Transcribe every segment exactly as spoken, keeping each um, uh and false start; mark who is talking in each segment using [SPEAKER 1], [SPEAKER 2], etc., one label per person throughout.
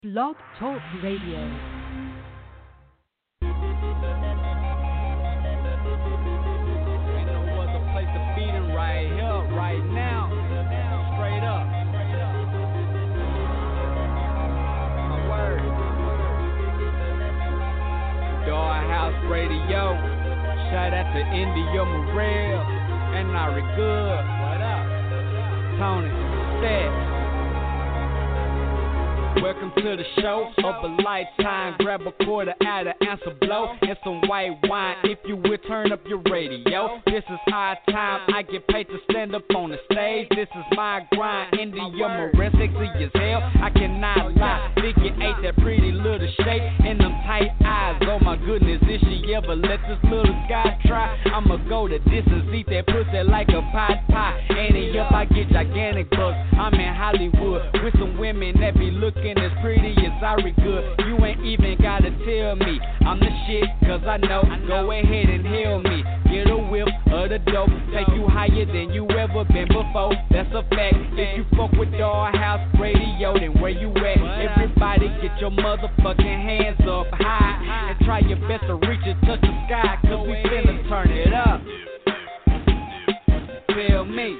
[SPEAKER 1] Blog Talk Radio.
[SPEAKER 2] Radio, shout out to India Morel and Ari Good. What up? Tony, Stat. Welcome to the show of a lifetime. Grab a quarter out of answer blow and some white wine. If you will, turn up your radio. This is our time. I get paid to stand up on the stage. This is my grind. India Morel, sexy as hell. I cannot lie. Figure eight, that pretty little shape and them tight eyes. Oh my goodness, if she ever let this little guy try, I'ma go the distance, eat that pussy like a pot pie. And up, I get gigantic bucks. I'm in Hollywood with some women that be looking as pretty as Ari Good. You ain't even gotta tell me I'm the shit, cause I know. Go ahead and hail me. Get a whiff of the dope. Take you higher than you ever been before. That's a fact. If you fuck with Dollhouse Radio, then where you at? Everybody get your motherfucking hands up high and try your best to reach and touch the sky, cause we finna turn it up. Tell me,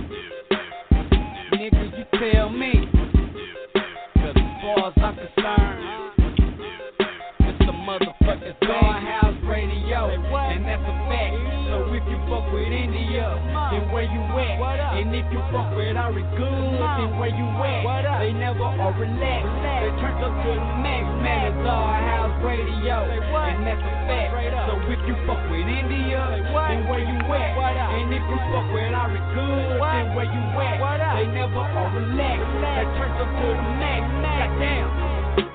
[SPEAKER 2] nigga, you tell me. Cause as far as I'm concerned, it's the motherfucking Dollhouse Radio, and that's a fact. So if you fuck with India, then where you at? And if you fuck with Ari Good, then where you at? They never are relaxed. They turned up to the max, man. It's Dollhouse Radio, and that's a fact. So if you fuck with India, then where you at? And if you fuck with Ari Good, then where you at? They never are relaxed. They turned up to the max. Goddamn.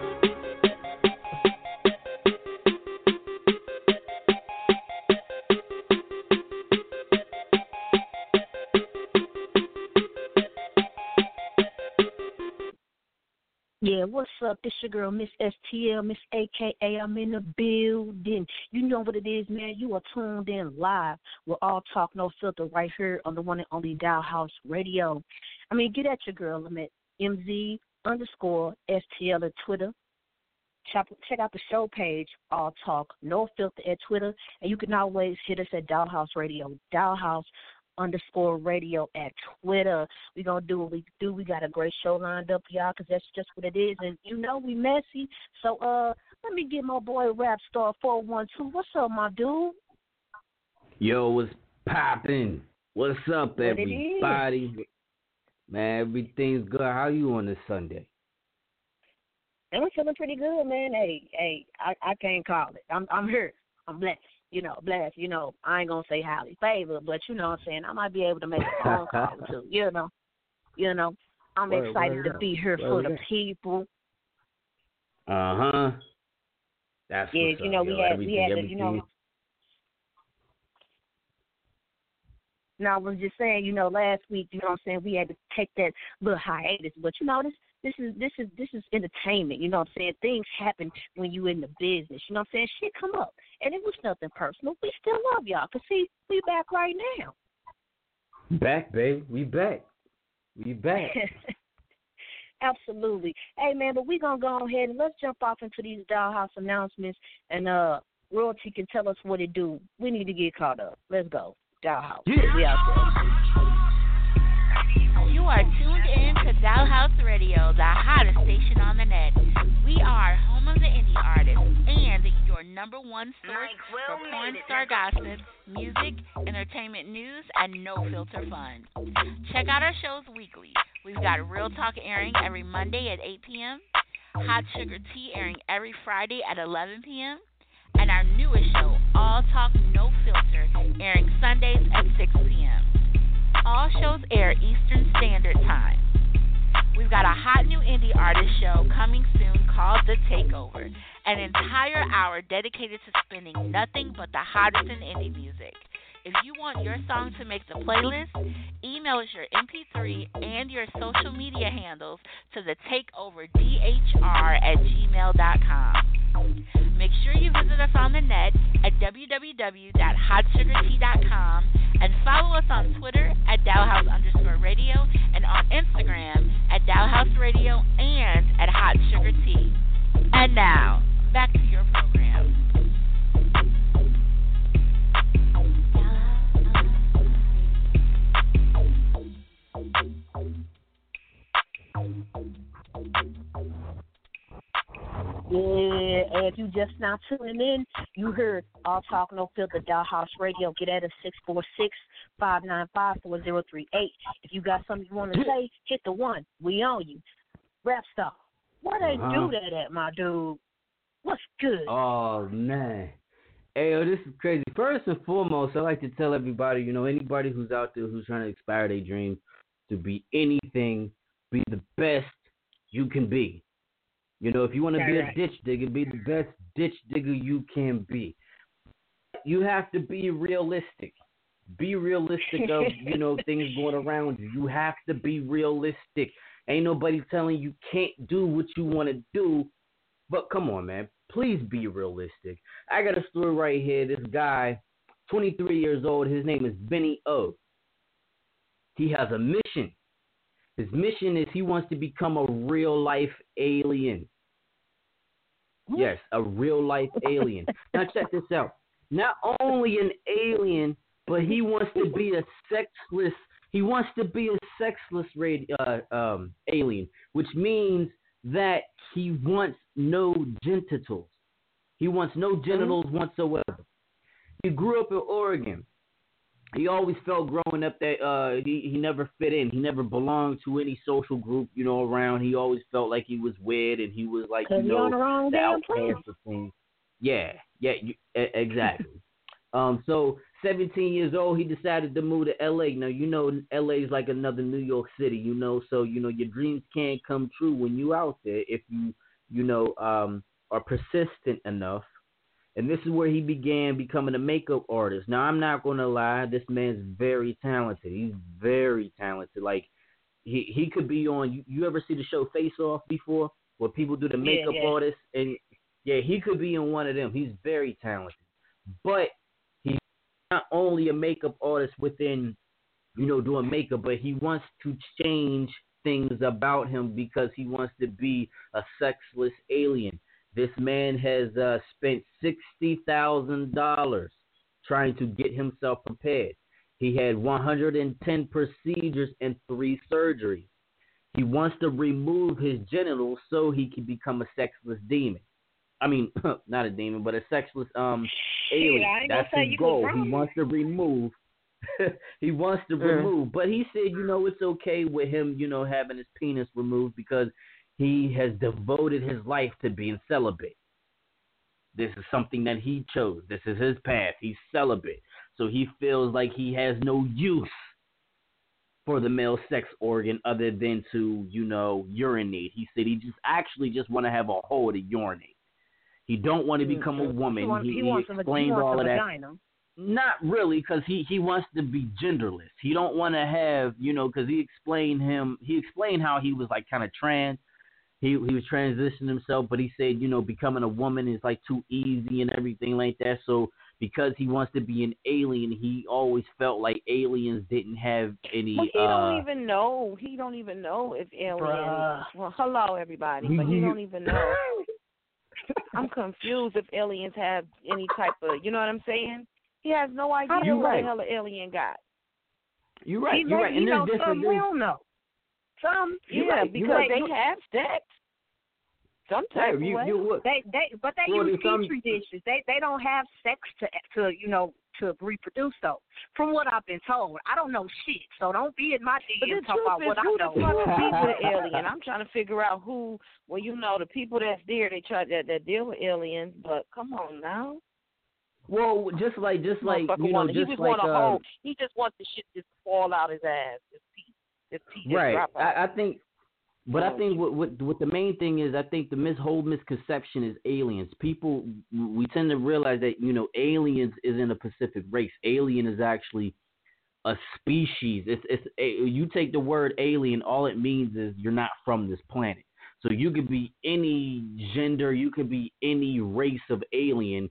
[SPEAKER 3] Yeah, what's up? This your girl, Miss S T L, Miss A K A. I'm in the building. You know what it is, man. You are tuned in live with All Talk No Filter right here on the one and only Dollhouse Radio. I mean, get at your girl. I'm at M Z underscore S T L at Twitter. Check, check out the show page, All Talk No Filter at Twitter. And you can always hit us at Dollhouse Radio. Dollhouse underscore radio at Twitter. We're going to do what we do. We got a great show lined up, y'all, because that's just what it is. And you know we messy. So uh, let me get my boy Rap Star four one two. What's up, my dude?
[SPEAKER 4] Yo, what's poppin'? What's up,
[SPEAKER 3] what
[SPEAKER 4] everybody? Man, everything's good. How you on this Sunday?
[SPEAKER 3] I'm feeling pretty good, man. Hey, hey, I, I can't call it. I'm I'm here. I'm blessed. You know, blessed, you know, I ain't going to say highly favored, but you know what I'm saying, I might be able to make a phone call or two, you know. You know, I'm word, excited word, to be here word, for the people.
[SPEAKER 4] Uh-huh. That's
[SPEAKER 3] yeah,
[SPEAKER 4] what's
[SPEAKER 3] you know,
[SPEAKER 4] up,
[SPEAKER 3] we
[SPEAKER 4] yo,
[SPEAKER 3] had, we had, to, you know. No, I was just saying, you know, last week, you know what I'm saying, we had to take that little hiatus, but you know, this This is this is this is entertainment, you know what I'm saying? Things happen when you in the business, you know what I'm saying? Shit come up. And it was nothing personal. We still love y'all. Cause see, we back right now.
[SPEAKER 4] Back, babe. We back. We back.
[SPEAKER 3] Absolutely. Hey man, but we gonna go ahead and let's jump off into these Dollhouse announcements and uh Royalty can tell us what it do. We need to get caught up. Let's go. Dollhouse.
[SPEAKER 4] Yeah.
[SPEAKER 3] We out there.
[SPEAKER 5] You are tuned in to Dollhouse Radio, the hottest station on the net. We are home of the indie artists and your number one source for porn star gossip, music, entertainment news, and no filter fun. Check out our shows weekly. We've got Real Talk airing every Monday at eight p.m., Hot Sugar Tea airing every Friday at eleven p.m., and our newest show, All Talk No Filter, airing Sundays at six p.m. All shows air Eastern Standard Time. We've got a hot new indie artist show coming soon called The Takeover, an entire hour dedicated to spinning nothing but the hottest in indie music. If you want your song to make the playlist, email us your M P three and your social media handles to the takeover D H R at gmail dot com. Make sure you visit us on the net at w w w dot hot sugar tea dot com And follow us on Twitter at Dowhouse underscore radio and on Instagram at Dowhouse Radio and at Hot Sugar Tea. And now, back to your program.
[SPEAKER 3] Yeah, if you just now tuning in, you heard All Talk No Filter, Dowhouse Radio. Get at us six four six, five nine five, four zero three eight. If you got something you want to say, hit the one. We on you. Rap star. Why they uh-huh. do that at my dude? What's good?
[SPEAKER 4] Oh, man. Hey, yo, this is crazy. First and foremost, I like to tell everybody, you know, anybody who's out there who's trying to inspire their dreams to be anything, be the best you can be. You know, if you want to be right. a ditch digger, be the best ditch digger you can be. You have to be realistic. Be realistic of, you know, things going around you. You have to be realistic. Ain't nobody telling you can't do what you want to do. But come on, man. Please be realistic. I got a story right here. This guy, twenty-three years old, his name is Benny O. He has a mission. His mission is he wants to become a real-life alien. Yes, a real-life alien. Now, check this out. Not only an alien, but he wants to be a sexless, he wants to be a sexless uh, um, alien, which means that he wants no genitals. He wants no genitals whatsoever. He grew up in Oregon. He always felt growing up that uh, he, he never fit in. He never belonged to any social group, you know, around. He always felt like he was weird and he was like, you know, the, the outcast of things. Yeah, yeah, you, exactly. um, so seventeen years old, he decided to move to L A. Now, you know, L A is like another New York City, you know, so, you know, your dreams can't come true when you out there if you, you know, um, are persistent enough. And this is where he began becoming a makeup artist. Now, I'm not going to lie. This man's very talented. He's very talented. Like, he, he could be on, you, you ever see the show Face Off before? Where people do the makeup yeah, yeah. artists? And, yeah, he could be in one of them. He's very talented. But he's not only a makeup artist within, you know, doing makeup, but he wants to change things about him because he wants to be a sexless alien. This man has uh, spent sixty thousand dollars trying to get himself prepared. He had one hundred ten procedures and three surgeries. He wants to remove his genitals so he can become a sexless demon. I mean, not a demon, but a sexless um alien.
[SPEAKER 3] Shit,
[SPEAKER 4] That's his goal. He wants to remove. he wants to mm. remove. But he said, you know, it's okay with him, you know, having his penis removed because he has devoted his life to being celibate. This is something that he chose. This is his path. He's celibate. So he feels like he has no use for the male sex organ other than to, you know, urinate. He said he just actually just want to have a hole to urinate. He don't want to become a woman. He, wants, he, he, he explained a, he all of that. Vagina. Not really, because he, he wants to be genderless. He don't want to have, you know, because he explained him. He explained how he was like kind of trans. He he was transitioning himself, but he said, you know, becoming a woman is like too easy and everything like that. So because he wants to be an alien, he always felt like aliens didn't have any.
[SPEAKER 6] Well, he
[SPEAKER 4] uh,
[SPEAKER 6] don't even know. He don't even know if aliens. Bruh. Well, hello everybody, but he don't even know. I'm confused if aliens have any type of. You know what I'm saying? He has no idea
[SPEAKER 4] You're
[SPEAKER 6] what
[SPEAKER 4] right.
[SPEAKER 6] the hell an alien got.
[SPEAKER 4] You're right.
[SPEAKER 3] He
[SPEAKER 4] You're
[SPEAKER 3] may,
[SPEAKER 4] right. And
[SPEAKER 3] you know,
[SPEAKER 4] there's
[SPEAKER 3] some
[SPEAKER 4] different.
[SPEAKER 3] will know. Some,
[SPEAKER 6] yeah,
[SPEAKER 3] right,
[SPEAKER 6] because
[SPEAKER 3] right.
[SPEAKER 6] they have sex. Some type
[SPEAKER 4] yeah, you,
[SPEAKER 6] of way.
[SPEAKER 4] you,
[SPEAKER 3] they, they, but they
[SPEAKER 4] well,
[SPEAKER 3] use
[SPEAKER 4] some...
[SPEAKER 3] petri dishes. They, they don't have sex to, to, you know, to reproduce. Though, from what I've been told, I don't know shit. So don't be in my D M talking about what I know.
[SPEAKER 6] Who the fuck be with an alien? I'm trying to figure out who. Well, you know, the people that's there, they try that that deal with aliens. But come on now.
[SPEAKER 4] Well, just like, just like, you know,
[SPEAKER 6] wanna,
[SPEAKER 4] just
[SPEAKER 6] he just
[SPEAKER 4] like,
[SPEAKER 6] want a
[SPEAKER 4] uh,
[SPEAKER 6] whole, he just wants the shit to fall out his ass. His teeth, his teeth
[SPEAKER 4] right.
[SPEAKER 6] drop out.
[SPEAKER 4] I, I think, but oh. I think what, what what the main thing is, I think the mis- whole misconception is aliens. People, we tend to realize that, you know, aliens isn't a Pacific race. Alien is actually a species. It's it's a, you take the word alien, all it means is you're not from this planet. So you could be any gender, you could be any race of alien.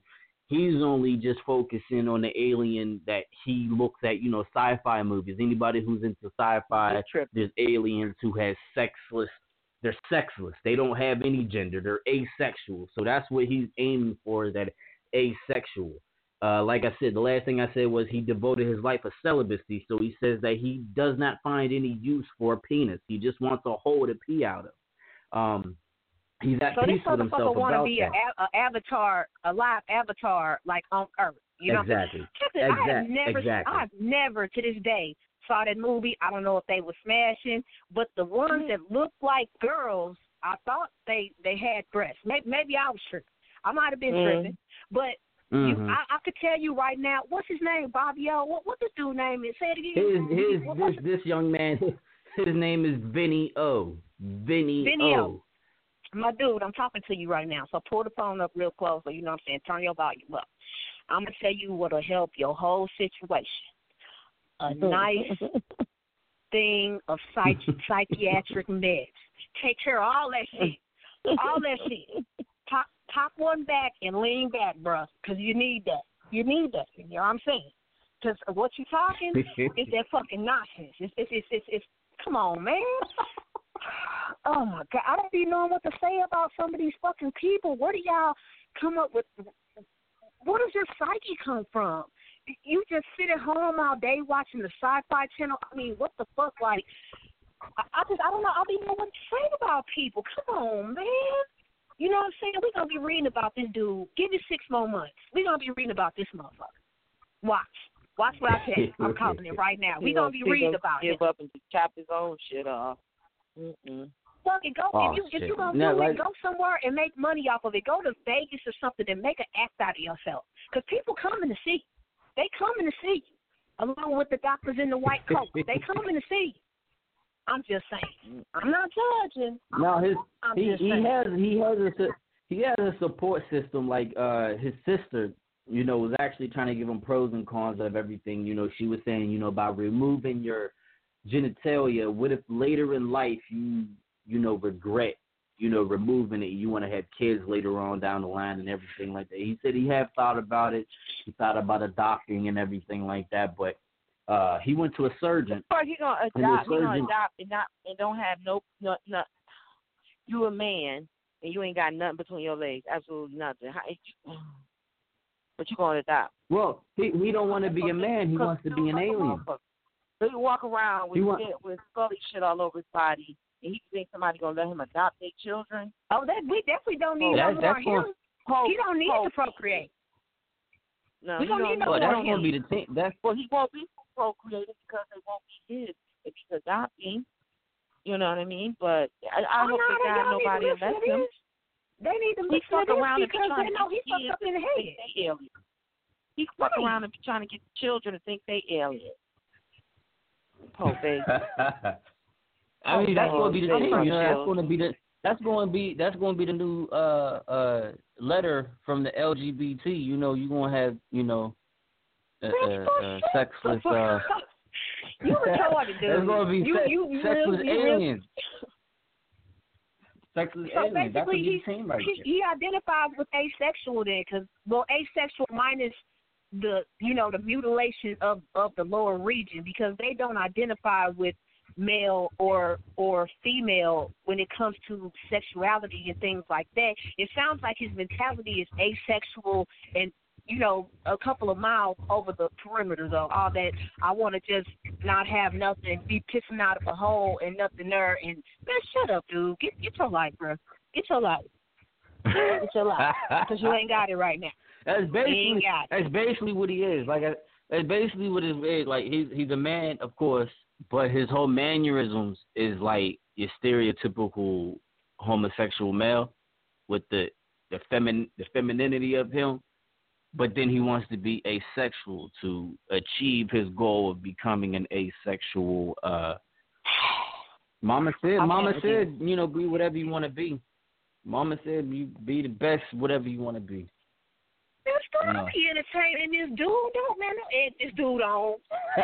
[SPEAKER 4] he's only just focusing on the alien that he looks at, you know, sci-fi movies. Anybody who's into sci-fi, there's aliens who has sexless. They're sexless. They don't have any gender. They're asexual. So that's what he's aiming for, is that asexual. Uh, like I said, the last thing I said was he devoted his life to celibacy. So he says that he does not find any use for a penis. He just wants a hole to pee out of. Um, he's at
[SPEAKER 3] so
[SPEAKER 4] peace
[SPEAKER 3] this
[SPEAKER 4] with himself
[SPEAKER 3] want to
[SPEAKER 4] about
[SPEAKER 3] be
[SPEAKER 4] that.
[SPEAKER 3] an avatar, a live avatar, like on Earth. You know
[SPEAKER 4] exactly.
[SPEAKER 3] What I'm
[SPEAKER 4] exactly.
[SPEAKER 3] I have never,
[SPEAKER 4] exactly.
[SPEAKER 3] I have never to this day saw that movie. I don't know if they were smashing, but the ones that looked like girls, I thought they they had breasts. Maybe, maybe I was tripping. I might have been mm. tripping, but
[SPEAKER 4] mm-hmm.
[SPEAKER 3] you, I, I could tell you right now. What's his name, Bobby O? What what this dude name is? Say it again.
[SPEAKER 4] His his
[SPEAKER 3] what,
[SPEAKER 4] this this young man. His name is Vinny O. Vinny,
[SPEAKER 3] Vinny O.
[SPEAKER 4] O.
[SPEAKER 3] My dude, I'm talking to you right now. So pull the phone up real close. So you know what I'm saying. Turn your volume up. I'm gonna tell you what'll help your whole situation. A nice thing of psych- psychiatric meds. Take care of all that shit. All that shit. Pop, pop one back and lean back, bruh, because you need that. You need that. You know what I'm saying? Because what you talking is that fucking nonsense. It's, it's, it's, it's, it's, come on, man. Oh, my God. I don't even know what to say about some of these fucking people. Where do y'all come up with? Where does your psyche come from? You just sit at home all day watching the Sci-Fi Channel. I mean, what the fuck? Like, I, I just, I don't know. I don't even know what to say about people. Come on, man. You know what I'm saying? We're going to be reading about this dude. Give it six more months. We're going to be reading about this motherfucker. Watch. Watch what I tell you. I'm calling it right now. We're going to be reading about
[SPEAKER 6] give
[SPEAKER 3] him.
[SPEAKER 6] Give up and just chop his own shit off. Mm-mm.
[SPEAKER 3] Fuck it, go.
[SPEAKER 4] Oh,
[SPEAKER 3] if, you, if you're going to
[SPEAKER 4] no,
[SPEAKER 3] do
[SPEAKER 4] like,
[SPEAKER 3] it, go somewhere and make money off of it. Go to Vegas or something and make an act out of yourself. Because people coming to see you. They coming to see you, along with the doctors in the white coat. They coming to see you. I'm just saying. I'm not judging.
[SPEAKER 4] No, his
[SPEAKER 3] I'm
[SPEAKER 4] he,
[SPEAKER 3] just
[SPEAKER 4] he
[SPEAKER 3] saying.
[SPEAKER 4] has he has a he has a support system. Like uh, his sister, you know, was actually trying to give him pros and cons of everything. You know, she was saying, you know, by removing your genitalia, what if later in life you you know regret, you know, removing it? You want to have kids later on down the line and everything like that. He said he had thought about it. He thought about adopting and everything like that, but uh, he went to a surgeon.
[SPEAKER 6] Or he gonna adopt, he gonna adopt and not and don't have no, no, no. You a man and you ain't got nothing between your legs, absolutely nothing. How, but you gonna adopt?
[SPEAKER 4] Well, he he don't want to be a man. He wants to be an alien.
[SPEAKER 6] So he walk around with
[SPEAKER 4] want,
[SPEAKER 6] shit, with scully shit all over his body, and he think somebody gonna let him adopt their children.
[SPEAKER 3] Oh, that we definitely don't need
[SPEAKER 4] oh,
[SPEAKER 3] no
[SPEAKER 4] that,
[SPEAKER 3] more him.
[SPEAKER 6] Hope,
[SPEAKER 3] he don't need
[SPEAKER 6] hope.
[SPEAKER 3] to procreate.
[SPEAKER 6] No,
[SPEAKER 3] we
[SPEAKER 6] he
[SPEAKER 3] don't
[SPEAKER 6] don't
[SPEAKER 3] need no
[SPEAKER 4] well,
[SPEAKER 3] more
[SPEAKER 4] that's
[SPEAKER 3] him.
[SPEAKER 4] gonna be the thing. That's
[SPEAKER 6] well, he won't be procreated because they won't be his if he's adopting. You know what I mean? But I, I
[SPEAKER 3] oh,
[SPEAKER 6] hope
[SPEAKER 3] no,
[SPEAKER 6] they got nobody to let him.
[SPEAKER 3] They need to
[SPEAKER 6] He
[SPEAKER 3] listen
[SPEAKER 6] fuck
[SPEAKER 3] to this
[SPEAKER 6] around and be
[SPEAKER 3] because
[SPEAKER 6] trying
[SPEAKER 3] they
[SPEAKER 6] to
[SPEAKER 3] know
[SPEAKER 6] get
[SPEAKER 3] he's fucked up in the head.
[SPEAKER 6] think they alien. He fuck
[SPEAKER 3] Right.
[SPEAKER 6] around and be trying to get children to think they alien. Poor baby.
[SPEAKER 4] I mean, that's going to be the
[SPEAKER 6] Oh,
[SPEAKER 4] thing.
[SPEAKER 6] baby.
[SPEAKER 4] You know, that's going to be the that's going to be that's going to be the new uh uh letter from the L G B T. You know, you're going to have you know uh, uh, uh, sexless. Uh,
[SPEAKER 3] you retarded, dude.
[SPEAKER 4] There's going to be
[SPEAKER 3] you,
[SPEAKER 4] sex,
[SPEAKER 3] you, you
[SPEAKER 4] sexless
[SPEAKER 3] real, you
[SPEAKER 4] aliens. Sexless
[SPEAKER 3] so
[SPEAKER 4] aliens. That's what
[SPEAKER 3] basically,
[SPEAKER 4] he's saying right
[SPEAKER 3] he,
[SPEAKER 4] there.
[SPEAKER 3] he identifies with asexual then, because well, asexual minus the you know the mutilation of of the lower region, because they don't identify with male or or female when it comes to sexuality and things like that. It sounds like his mentality is asexual and, you know, a couple of miles over the perimeter of all that. I want to just not have nothing, be pissing out of a hole and nothing there. And, man, shut up, dude. Get, get your life, bro. Get your life. Get your life. Because you ain't got it right now.
[SPEAKER 4] That's basically,
[SPEAKER 3] got
[SPEAKER 4] that's basically what he is. Like, that's basically what it is. Like, he's, he's a man, of course, but his whole mannerisms is like your stereotypical homosexual male with the the femin the femininity of him, but then he wants to be asexual to achieve his goal of becoming an asexual. Uh, Mama said, Mama said, you know, be whatever you want to be. Mama said, you be the best, whatever you want to be.
[SPEAKER 3] Man, stop
[SPEAKER 4] No.
[SPEAKER 3] be entertaining this dude. Don't, man, don't egg this dude on.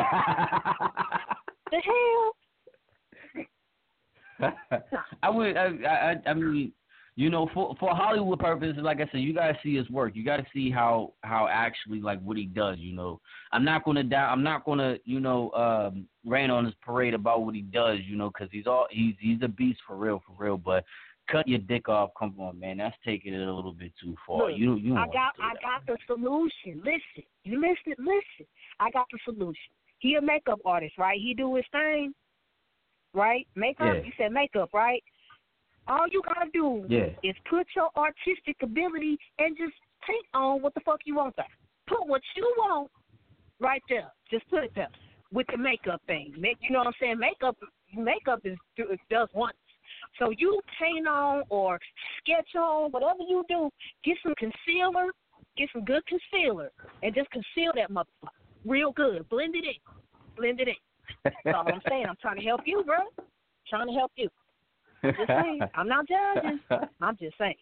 [SPEAKER 3] The hell?
[SPEAKER 4] I would. I, I. I mean,
[SPEAKER 7] You know, for for Hollywood purposes, like I said, you gotta see his work. You gotta see how how actually like what he does. You know, I'm not gonna doubt. I'm not gonna you know um, rain on his parade about what he does. You know, because he's all he's he's a beast for real, for real. But cut your dick off. Come on, man. That's taking it a little bit too far.
[SPEAKER 3] Look,
[SPEAKER 7] you you.
[SPEAKER 3] I got I got the solution. Listen, you listen, listen. I got the solution. He a makeup artist, right? He do his thing, right? Makeup.
[SPEAKER 7] Yeah.
[SPEAKER 3] You said makeup, right? All you gotta do
[SPEAKER 7] Yeah.
[SPEAKER 3] is put your artistic ability and just paint on what the fuck you want there. Put what you want right there. Just put it there with the makeup thing. Make, you know what I'm saying? Makeup, makeup is it does once. So you paint on or sketch on whatever you do. Get some concealer. Get some good concealer and just conceal that motherfucker real good. Blend it in. Blend it in. That's all I'm saying. I'm trying to help you, bro. I'm trying to help you. Just saying. I'm not judging. I'm just saying.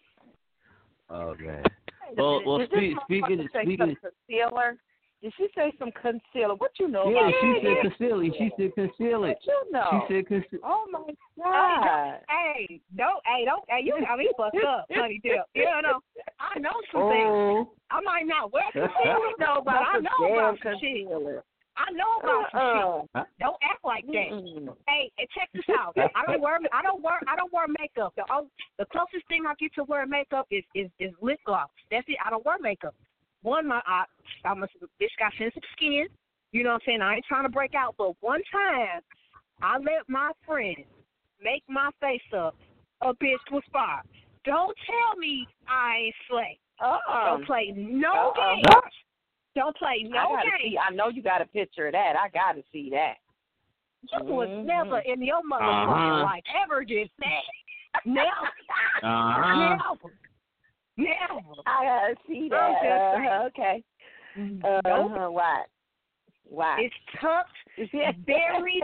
[SPEAKER 7] Oh man. Well, well, speak, speaking, speaking.
[SPEAKER 6] Concealer. Did she say some concealer? What you know
[SPEAKER 7] Yeah,
[SPEAKER 6] about
[SPEAKER 7] she
[SPEAKER 6] it?
[SPEAKER 7] said conceal it. She said conceal it.
[SPEAKER 6] What you know?
[SPEAKER 7] She said conceal.
[SPEAKER 6] Oh my
[SPEAKER 3] Hey,
[SPEAKER 6] God.
[SPEAKER 3] hey, don't, hey, don't, hey, you got me fucked up, honey, deal. You know, I know some things.
[SPEAKER 7] Oh.
[SPEAKER 3] I might not wear concealer, though, but I know about some shit. I know about some
[SPEAKER 6] Uh-uh.
[SPEAKER 3] shit. Don't act like that.
[SPEAKER 6] Mm-mm.
[SPEAKER 3] Hey, hey, check this out. I don't wear, I don't wear, I don't wear makeup. The, oh, the closest thing I get to wearing makeup is, is, is lip gloss. That's it. I don't wear makeup. One, my, I, I'm a bitch got sensitive skin. You know what I'm saying? I ain't trying to break out, but one time I let my friend make my face up. A bitch was fired. Don't tell me I ain't slay.
[SPEAKER 6] Uh-uh.
[SPEAKER 3] Don't play no
[SPEAKER 6] Uh-uh.
[SPEAKER 3] games. Don't play no
[SPEAKER 6] I gotta
[SPEAKER 3] games.
[SPEAKER 6] see. I know you got a picture of that. I got to see that.
[SPEAKER 3] You was
[SPEAKER 6] Mhm.
[SPEAKER 3] never in your motherfucking
[SPEAKER 7] Uh-huh.
[SPEAKER 3] life ever did that. Never.
[SPEAKER 7] Uh-huh.
[SPEAKER 3] Never. Never.
[SPEAKER 6] I gotta see that.
[SPEAKER 3] I'm just saying.
[SPEAKER 6] Uh-huh. Okay. Uh
[SPEAKER 3] Nope.
[SPEAKER 6] huh. Why? Why?
[SPEAKER 3] It's tucked, it's buried,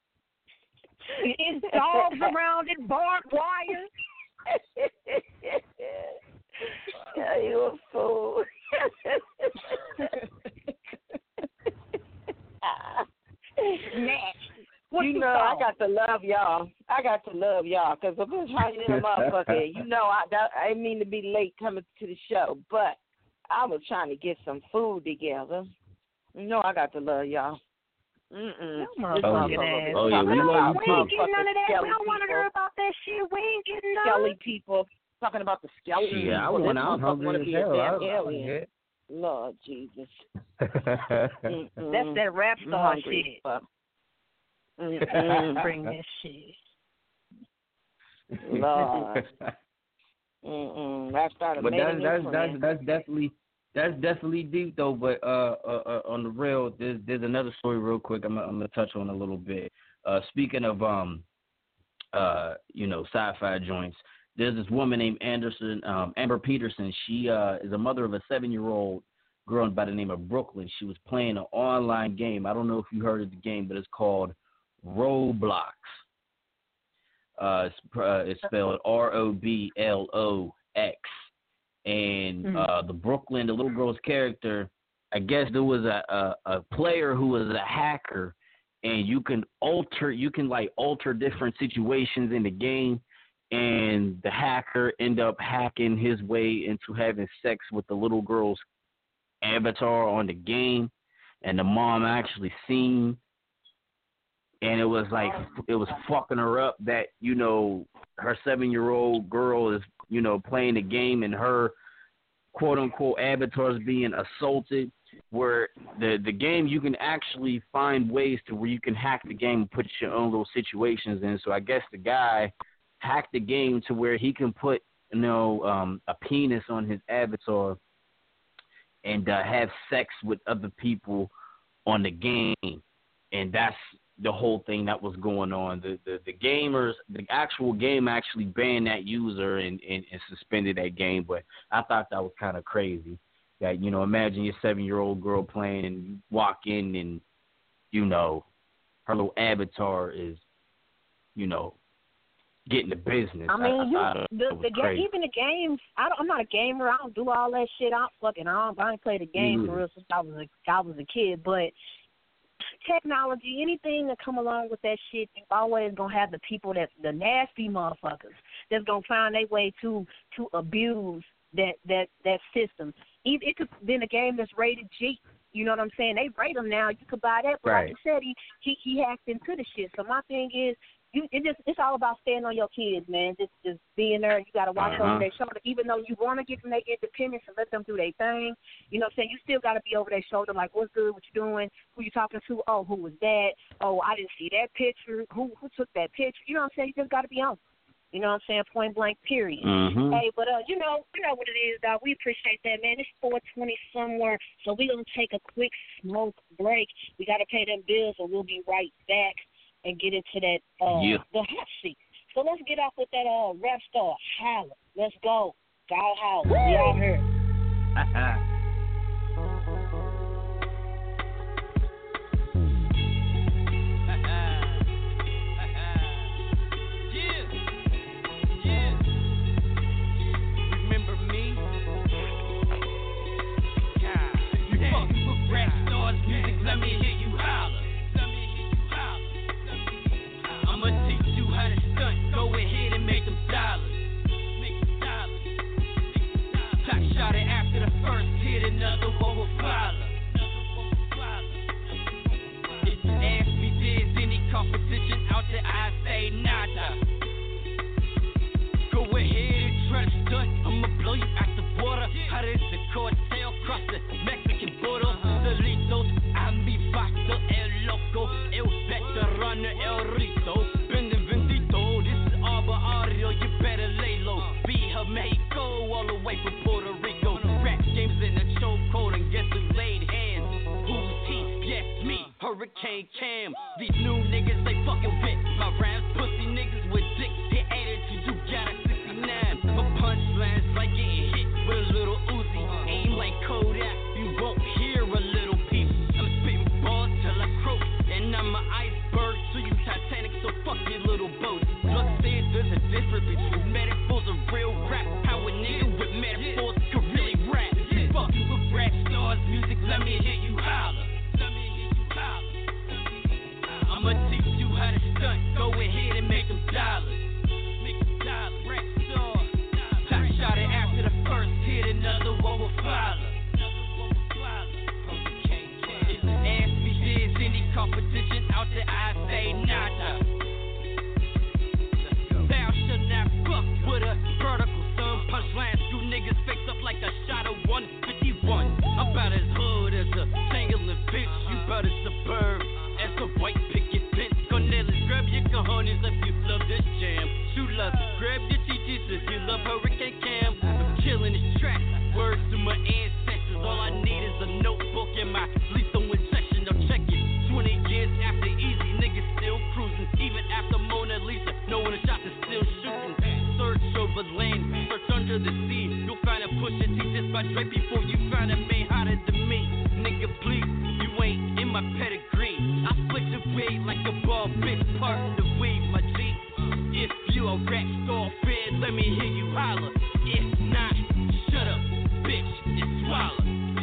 [SPEAKER 3] it's dogs around it, barbed wire.
[SPEAKER 6] Yeah, you a fool.
[SPEAKER 3] Nasty. What
[SPEAKER 6] you
[SPEAKER 3] you
[SPEAKER 6] know,
[SPEAKER 3] thought?
[SPEAKER 6] I got to love y'all. I got to love y'all because I've been trying to get a motherfucker. You know, I that, I didn't mean to be late coming to the show, but I was trying to get some food together. You know, I got to love y'all. Mm-mm.
[SPEAKER 3] Oh,
[SPEAKER 7] Oh,
[SPEAKER 3] yeah.
[SPEAKER 7] yeah. Oh, yeah, we love you
[SPEAKER 3] We ain't
[SPEAKER 7] too.
[SPEAKER 3] getting none of that. We don't want to
[SPEAKER 6] people.
[SPEAKER 3] hear about that shit. We ain't getting none.
[SPEAKER 6] Skelly people. Talking about the skeleton.
[SPEAKER 7] Yeah, I
[SPEAKER 6] people.
[SPEAKER 7] went
[SPEAKER 6] This
[SPEAKER 7] out
[SPEAKER 6] motherfucker wanna
[SPEAKER 7] hungry
[SPEAKER 6] be
[SPEAKER 7] as
[SPEAKER 6] a
[SPEAKER 7] hell. I,
[SPEAKER 6] damn
[SPEAKER 7] I,
[SPEAKER 6] alien. Lord Jesus. Mm-mm.
[SPEAKER 3] That's that rap
[SPEAKER 6] I'm
[SPEAKER 3] star
[SPEAKER 6] hungry,
[SPEAKER 3] shit.
[SPEAKER 6] but- Mm-mm.
[SPEAKER 3] Bring that shit.
[SPEAKER 6] Lord. Mm-mm. Rap star
[SPEAKER 7] But
[SPEAKER 6] made a
[SPEAKER 7] that's
[SPEAKER 6] new
[SPEAKER 7] that's that's
[SPEAKER 6] friend.
[SPEAKER 7] that's definitely that's definitely deep though. But uh, uh, uh on the real, there's there's another story real quick. I'm I'm gonna touch on a little bit. Uh, speaking of um, uh, you know, sci-fi joints. There's this woman named Anderson, um, Amber Peterson. She uh is a mother of a seven-year-old girl by the name of Brooklyn. She was playing an online game. I don't know if you heard of the game, but it's called Roblox. Uh, it's, uh, it's spelled R O B L O X. And
[SPEAKER 3] Mm.
[SPEAKER 7] uh, the Brooklyn, the little girl's character, I guess there was a, a, a player who was a hacker, and you can alter, you can like alter different situations in the game, and the hacker end up hacking his way into having sex with the little girl's avatar on the game, and the mom actually seen, and it was like it was fucking her up that, you know, her seven-year-old girl is, you know, playing the game and her quote-unquote avatar is being assaulted, where the the game you can actually find ways to where you can hack the game and put your own little situations in. So I guess the guy hacked the game to where he can put, you know, um, a penis on his avatar and uh, have sex with other people on the game, and that's the whole thing that was going on. The the, the gamers, the actual game actually banned that user and, and, and suspended that game, but I thought that was kind of crazy. That, you know, imagine your seven-year-old girl playing and you walk in and, you know, her little avatar is, you know, getting the business.
[SPEAKER 3] I mean, you,
[SPEAKER 7] I, I
[SPEAKER 3] the, the game, even the games. I don't, I'm not a gamer. I don't do all that shit. I don't fucking. I don't. I ain't played a game
[SPEAKER 7] Mm.
[SPEAKER 3] for real since I was a I was a kid. But technology, anything that come along with that shit, you always gonna have the people that the nasty motherfuckers that's gonna find their way to to abuse that that that system. It, it could been a game that's rated G. You know what I'm saying? They rate them now. You could buy that, but
[SPEAKER 4] Right.
[SPEAKER 3] like you said, he he he hacked into the shit. So my thing is, you it just it's all about staying on your kids, man. Just just being there. You got to watch
[SPEAKER 7] Uh-huh.
[SPEAKER 3] over their shoulder, even though you want to give them their independence and let them do their thing. You know what I'm saying? You still got to be over their shoulder, like, what's good, what you doing, who you talking to? Oh, who was that? Oh, I didn't see that picture. Who who took that picture? You know what I'm saying? You just got to be on. You know what I'm saying? Point blank, period.
[SPEAKER 7] Mhm.
[SPEAKER 3] Hey, but uh, you know, you know what it is, dog. We appreciate that, man. It's four twenty somewhere, so we gonna take a quick smoke break. We gotta pay them bills, and we'll be right back and get into that uh
[SPEAKER 7] Yeah.
[SPEAKER 3] the hot seat. So let's get off with that uh rap star Holla. Let's go, Dollhouse. We out here.
[SPEAKER 2] Remember me? God, you fucking with rap stars music, let me hear you holler. Let me hear you holler. I'ma teach you how to stunt, go ahead and make them dollars. Make them dollars. Top shot it after the first hit, another one will follow. If you ask me, there's any competition out there, I say nada. Go ahead and try to stunt, I'ma blow you out the water. How does the cartel cross the Mexican border? Delitos, a mi vato, el loco, el veterano, el rito. Benvenido, this is Arbor Audio, you better lay low. Be Mexico, all the way from Puerto Rico. Rap games in the chokehold, and guess who laid hands? Who's he? Yes, me, Hurricane Cam. These new niggas, they fucking with my rhymes. Pussy niggas with dicks, hit attitude, you got a sixty-nine. My punchlines like getting hit with a little Uzi. Aim like Kodak, you won't hear a little peep. I'm spitting balls till I croak, and I'm an iceberg, so you Titanic, so fuck your little boat. Plus said there's a difference between metaphors and real rap. How a nigga with metaphors could really rap. You fucking with rap stars music, let me hear you holler. Let me hear you holler. I'ma teach you how to stunt, go ahead and make them dollars. Make them dollars. Rap stars. Top shot it after the first hit, another one will follow. If you ask me, there's any competition out there, I say nada. Thou shalt not fuck with a vertical son. Punchlines, you niggas face up like a shot of one fifty-one. I'm about as hood as a tangling bitch. You about as suburb as a white picket fence. Cornelis, grab your cojones if you love this jam. Shoot love, grab your chichis if you love Hurricane Cam. I'm killing this track. Words to my ancestors. All I need is a notebook and my lethal injection. Now check it. twenty years after Easy, niggas still cruising. Even after Mona Lisa, no one shot is still shooting. Search over land, search under the sea. You'll find a Pusha T just by Dre before you find a man hotter than me. Nigga, please, you ain't in my pedigree. I split the weed like a ball, bitch, part of the weed, my G. If you a rap star fan, let me hear you holler. If not, shut up, bitch, and swallow.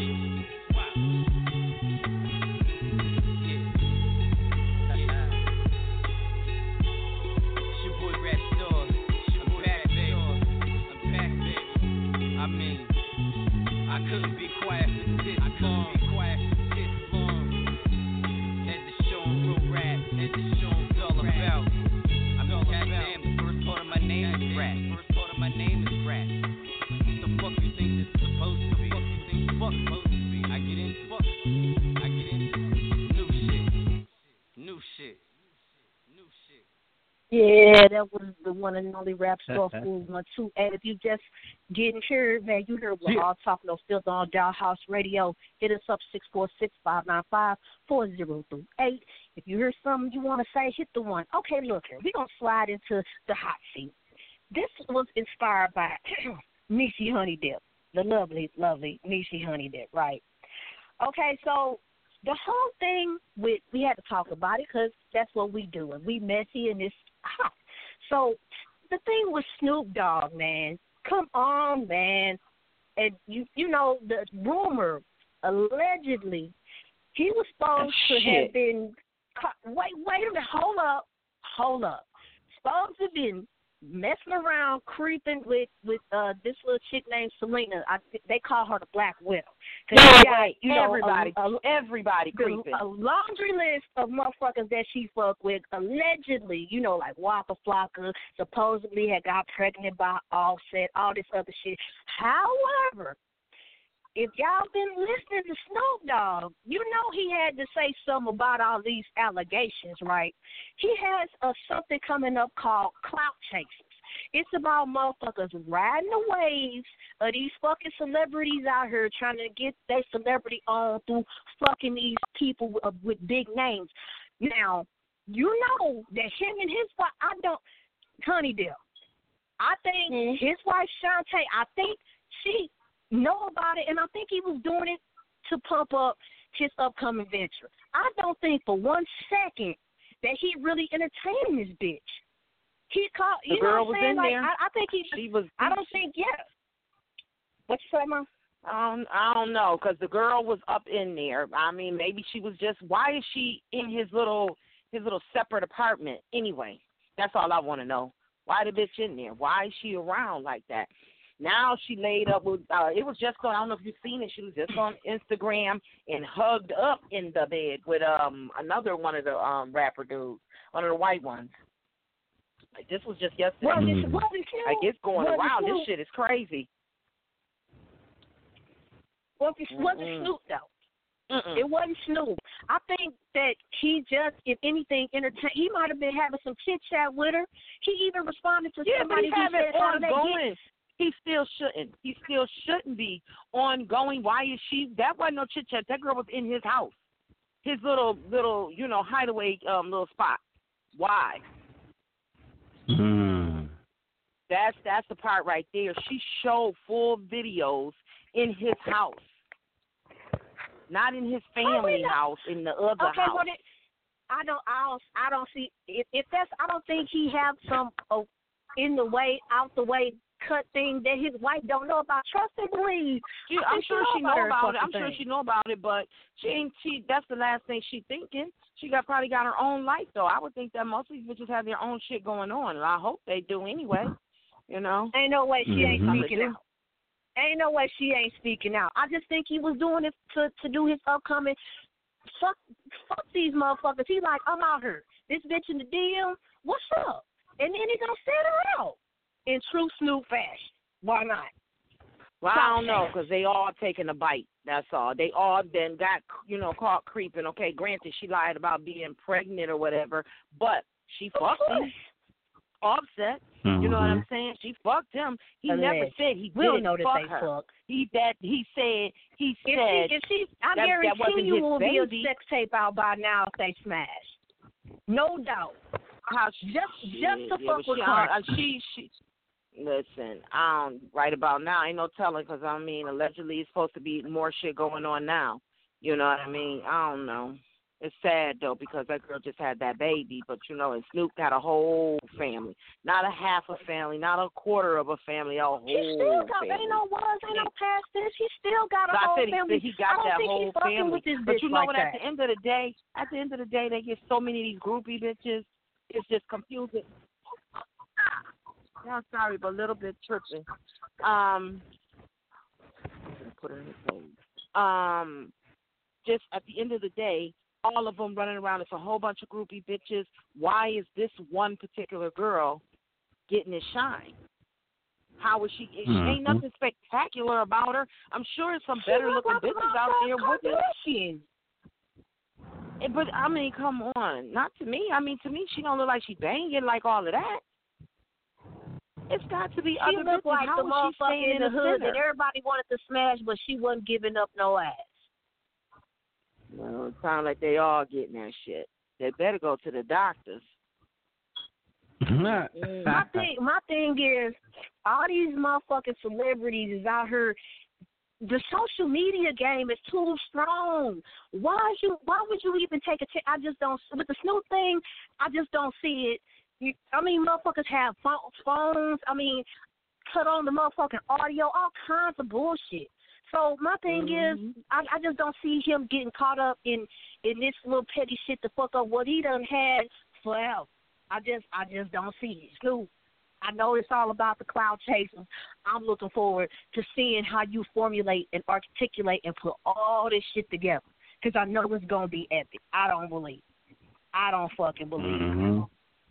[SPEAKER 2] I mean, I couldn't be quiet for this I couldn't be quiet for this long. Had to show 'em real rap, had to show 'em what it's all about. I mean, goddamn, the first part of my name is rap. First part of my name is rap. What the fuck you think it's supposed to be? What you think the fuck supposed to be? I get into fuck. I get into new shit. New shit. New shit.
[SPEAKER 3] Yeah, that was the one and only Rap Star Fools one two. And if you just getting here, man, you heard we're all talking no filter on Dollhouse Radio. Hit us up six four six, five nine five, four zero three eight. If you hear something you want to say, hit the one. Okay, look here. We're going to slide into the hot seat. This was inspired by Nishi Honeydip, the lovely, lovely Nishi Honeydip, right? Okay, so the whole thing, with we had to talk about it because that's what we do. And we messy and it's hot. So the thing with Snoop Dogg, man, come on, man. And, you you know, the rumor, allegedly, He was supposed
[SPEAKER 6] Oh,
[SPEAKER 3] to
[SPEAKER 6] shit.
[SPEAKER 3] have been. Caught, wait, wait a minute. Hold up. Hold up. Supposed to have been messing around, creeping with with uh this little chick named Selena. I they call her the Black Widow.
[SPEAKER 6] No,
[SPEAKER 3] she got,
[SPEAKER 6] wait,
[SPEAKER 3] you know,
[SPEAKER 6] everybody,
[SPEAKER 3] a, a,
[SPEAKER 6] everybody
[SPEAKER 3] the-
[SPEAKER 6] creeping.
[SPEAKER 3] a laundry list of motherfuckers that she fucked with, allegedly, you know, like Waka Flocka, supposedly had got pregnant by Offset, all this other shit. However, if y'all been listening to Snoop Dogg, you know he had to say something about all these allegations, right? He has a something coming up called Clout Chasers. It's about motherfuckers riding the waves of these fucking celebrities out here trying to get their celebrity on through fucking these people with, with big names. Now, you know that him and his wife, I don't, Honeydale, I think
[SPEAKER 6] Mm-hmm.
[SPEAKER 3] his wife Shantae, I think she know about it, and I think he was doing it to pump up his upcoming venture. I don't think for one second that he really entertaining this bitch. He called,
[SPEAKER 6] The
[SPEAKER 3] you
[SPEAKER 6] girl
[SPEAKER 3] know what
[SPEAKER 6] was
[SPEAKER 3] I'm saying?
[SPEAKER 6] in
[SPEAKER 3] Like,
[SPEAKER 6] there.
[SPEAKER 3] I, I think he.
[SPEAKER 6] She was.
[SPEAKER 3] I don't think. Yeah. What you say, Mom?
[SPEAKER 6] I don't, I don't know, because the girl was up in there. I mean, maybe she was just. Why is she in his little his little separate apartment anyway? That's all I want to know. Why the bitch in there? Why is she around like that? Now she laid up with. Uh, it was just on. I don't know if you've seen it. She was just on Instagram and hugged up in the bed with um another one of the um rapper dudes, one of the white ones. Like, this was just yesterday.
[SPEAKER 3] Well,
[SPEAKER 4] Mm.
[SPEAKER 3] this wasn't Snoop.
[SPEAKER 6] Like, it's going
[SPEAKER 3] Wasn't
[SPEAKER 6] around.
[SPEAKER 3] Snoop.
[SPEAKER 6] This shit is crazy.
[SPEAKER 3] Well, it wasn't
[SPEAKER 6] Mm-mm.
[SPEAKER 3] Snoop though.
[SPEAKER 6] Mm-mm.
[SPEAKER 3] It wasn't Snoop. I think that he just, if anything, entertain. He might have been having some chit chat with her. He even responded to
[SPEAKER 6] Yeah, but
[SPEAKER 3] somebody
[SPEAKER 6] he's
[SPEAKER 3] who
[SPEAKER 6] having
[SPEAKER 3] said, "How did they get?"
[SPEAKER 6] ongoing. He still shouldn't. He still shouldn't be ongoing. Why is she? That wasn't no chit chat. That girl was in his house, his little little you know hideaway um little spot. Why?
[SPEAKER 7] Mm.
[SPEAKER 6] That's that's the part right there. She showed full videos in his house, not in his family house, in the other
[SPEAKER 3] Okay,
[SPEAKER 6] house.
[SPEAKER 3] well, it, I don't, I don't, I don't see if, if that's. I don't think he have some uh, in the way, out the way cut thing that his wife don't know about. Trust and believe.
[SPEAKER 6] She,
[SPEAKER 3] I
[SPEAKER 6] I'm
[SPEAKER 3] think
[SPEAKER 6] sure she
[SPEAKER 3] know
[SPEAKER 6] know
[SPEAKER 3] her
[SPEAKER 6] about it. I'm
[SPEAKER 3] fucking
[SPEAKER 6] sure
[SPEAKER 3] thing.
[SPEAKER 6] she know about it, but she ain't. She that's the last thing she thinking. She got probably got her own life though. I would think that most of these bitches have their own shit going on, and I hope they do anyway. You know.
[SPEAKER 3] Ain't no way she ain't
[SPEAKER 7] Mhm.
[SPEAKER 3] speaking out. Ain't no way she ain't speaking out. I just think he was doing it to to do his upcoming. Fuck, fuck these motherfuckers. He like, I'm out here. This bitch in the D M. What's up? And then he gonna set her out in true Snoop fashion. Why not?
[SPEAKER 6] Well, I don't know, because they all taking a bite. That's all. They all then got, you know, caught creeping. Okay, granted, she lied about being pregnant or whatever, but she fucked him. Offset.
[SPEAKER 7] Mm-hmm.
[SPEAKER 6] You know what I'm saying? She fucked him. He
[SPEAKER 3] Alleged.
[SPEAKER 6] never said he
[SPEAKER 3] We don't
[SPEAKER 6] did
[SPEAKER 3] know that
[SPEAKER 6] fuck
[SPEAKER 3] they
[SPEAKER 6] her.
[SPEAKER 3] fuck.
[SPEAKER 6] He that he said he
[SPEAKER 3] If
[SPEAKER 6] said
[SPEAKER 3] she, if she, I
[SPEAKER 6] that- that
[SPEAKER 3] guarantee
[SPEAKER 6] wasn't
[SPEAKER 3] you
[SPEAKER 6] his
[SPEAKER 3] will
[SPEAKER 6] baby.
[SPEAKER 3] be a sex tape out by now if they smash. No doubt.
[SPEAKER 6] how she,
[SPEAKER 3] Just,
[SPEAKER 6] shit,
[SPEAKER 3] just to
[SPEAKER 6] yeah,
[SPEAKER 3] fuck
[SPEAKER 6] but
[SPEAKER 3] with
[SPEAKER 6] she,
[SPEAKER 3] Cardi.
[SPEAKER 6] uh, she she. Listen, um, right about now, ain't no telling, because I mean, allegedly, it's supposed to be more shit going on now. You know what I mean? I don't know. It's sad though, because that girl just had that baby, but you know, and Snoop got a whole family, not a half a family, not a quarter of a family, a whole
[SPEAKER 3] He still got,
[SPEAKER 6] family.
[SPEAKER 3] ain't no was, ain't no past this. He still got a
[SPEAKER 6] So I
[SPEAKER 3] whole
[SPEAKER 6] said he,
[SPEAKER 3] family.
[SPEAKER 6] he got
[SPEAKER 3] I don't
[SPEAKER 6] that
[SPEAKER 3] think
[SPEAKER 6] whole
[SPEAKER 3] he's fucking
[SPEAKER 6] family.
[SPEAKER 3] with this
[SPEAKER 6] But
[SPEAKER 3] bitch
[SPEAKER 6] you know
[SPEAKER 3] like
[SPEAKER 6] what?
[SPEAKER 3] that.
[SPEAKER 6] At the end of the day, at the end of the day, they get so many of these groupie bitches. It's just confusing. Yeah, I'm sorry, but a little bit tripping. Um, put her in the phone. Um, just at the end of the day, all of them running around. It's a whole bunch of groupie bitches. Why is this one particular girl getting his shine? How is she? She
[SPEAKER 7] Mm-hmm.
[SPEAKER 6] ain't nothing spectacular about her. I'm sure there's some better looking bitches out there with it.
[SPEAKER 3] it.
[SPEAKER 6] Eh, But I mean, come on, not to me. I mean, to me, she don't look like she banging like all of that. It's got to be
[SPEAKER 3] She
[SPEAKER 6] other
[SPEAKER 3] looked
[SPEAKER 6] bitches.
[SPEAKER 3] like
[SPEAKER 6] How
[SPEAKER 3] the
[SPEAKER 6] is she
[SPEAKER 3] motherfucker
[SPEAKER 6] staying
[SPEAKER 3] in the hood
[SPEAKER 6] center?
[SPEAKER 3] that everybody wanted to smash, but she wasn't giving up no ass.
[SPEAKER 6] Well, it sounds like they all getting that shit. They better go to the doctors.
[SPEAKER 3] My thing, my thing is, all these motherfucking celebrities is out here. The social media game is too strong. Why you? Why would you even take a chance? I just don't. With the Snoop thing, I just don't see it. You, I mean, motherfuckers have phones. I mean, cut on the motherfucking audio, all kinds of bullshit. So my thing
[SPEAKER 6] mm-hmm.
[SPEAKER 3] is, I, I just don't see him getting caught up in in this little petty shit to fuck up what he done had forever. I just I just don't see it. Snoop, I know it's all about the cloud chasing. I'm looking forward to seeing how you formulate and articulate and put all this shit together, because I know it's gonna be epic. I don't believe it. I don't fucking believe
[SPEAKER 4] Mm-hmm.
[SPEAKER 3] it.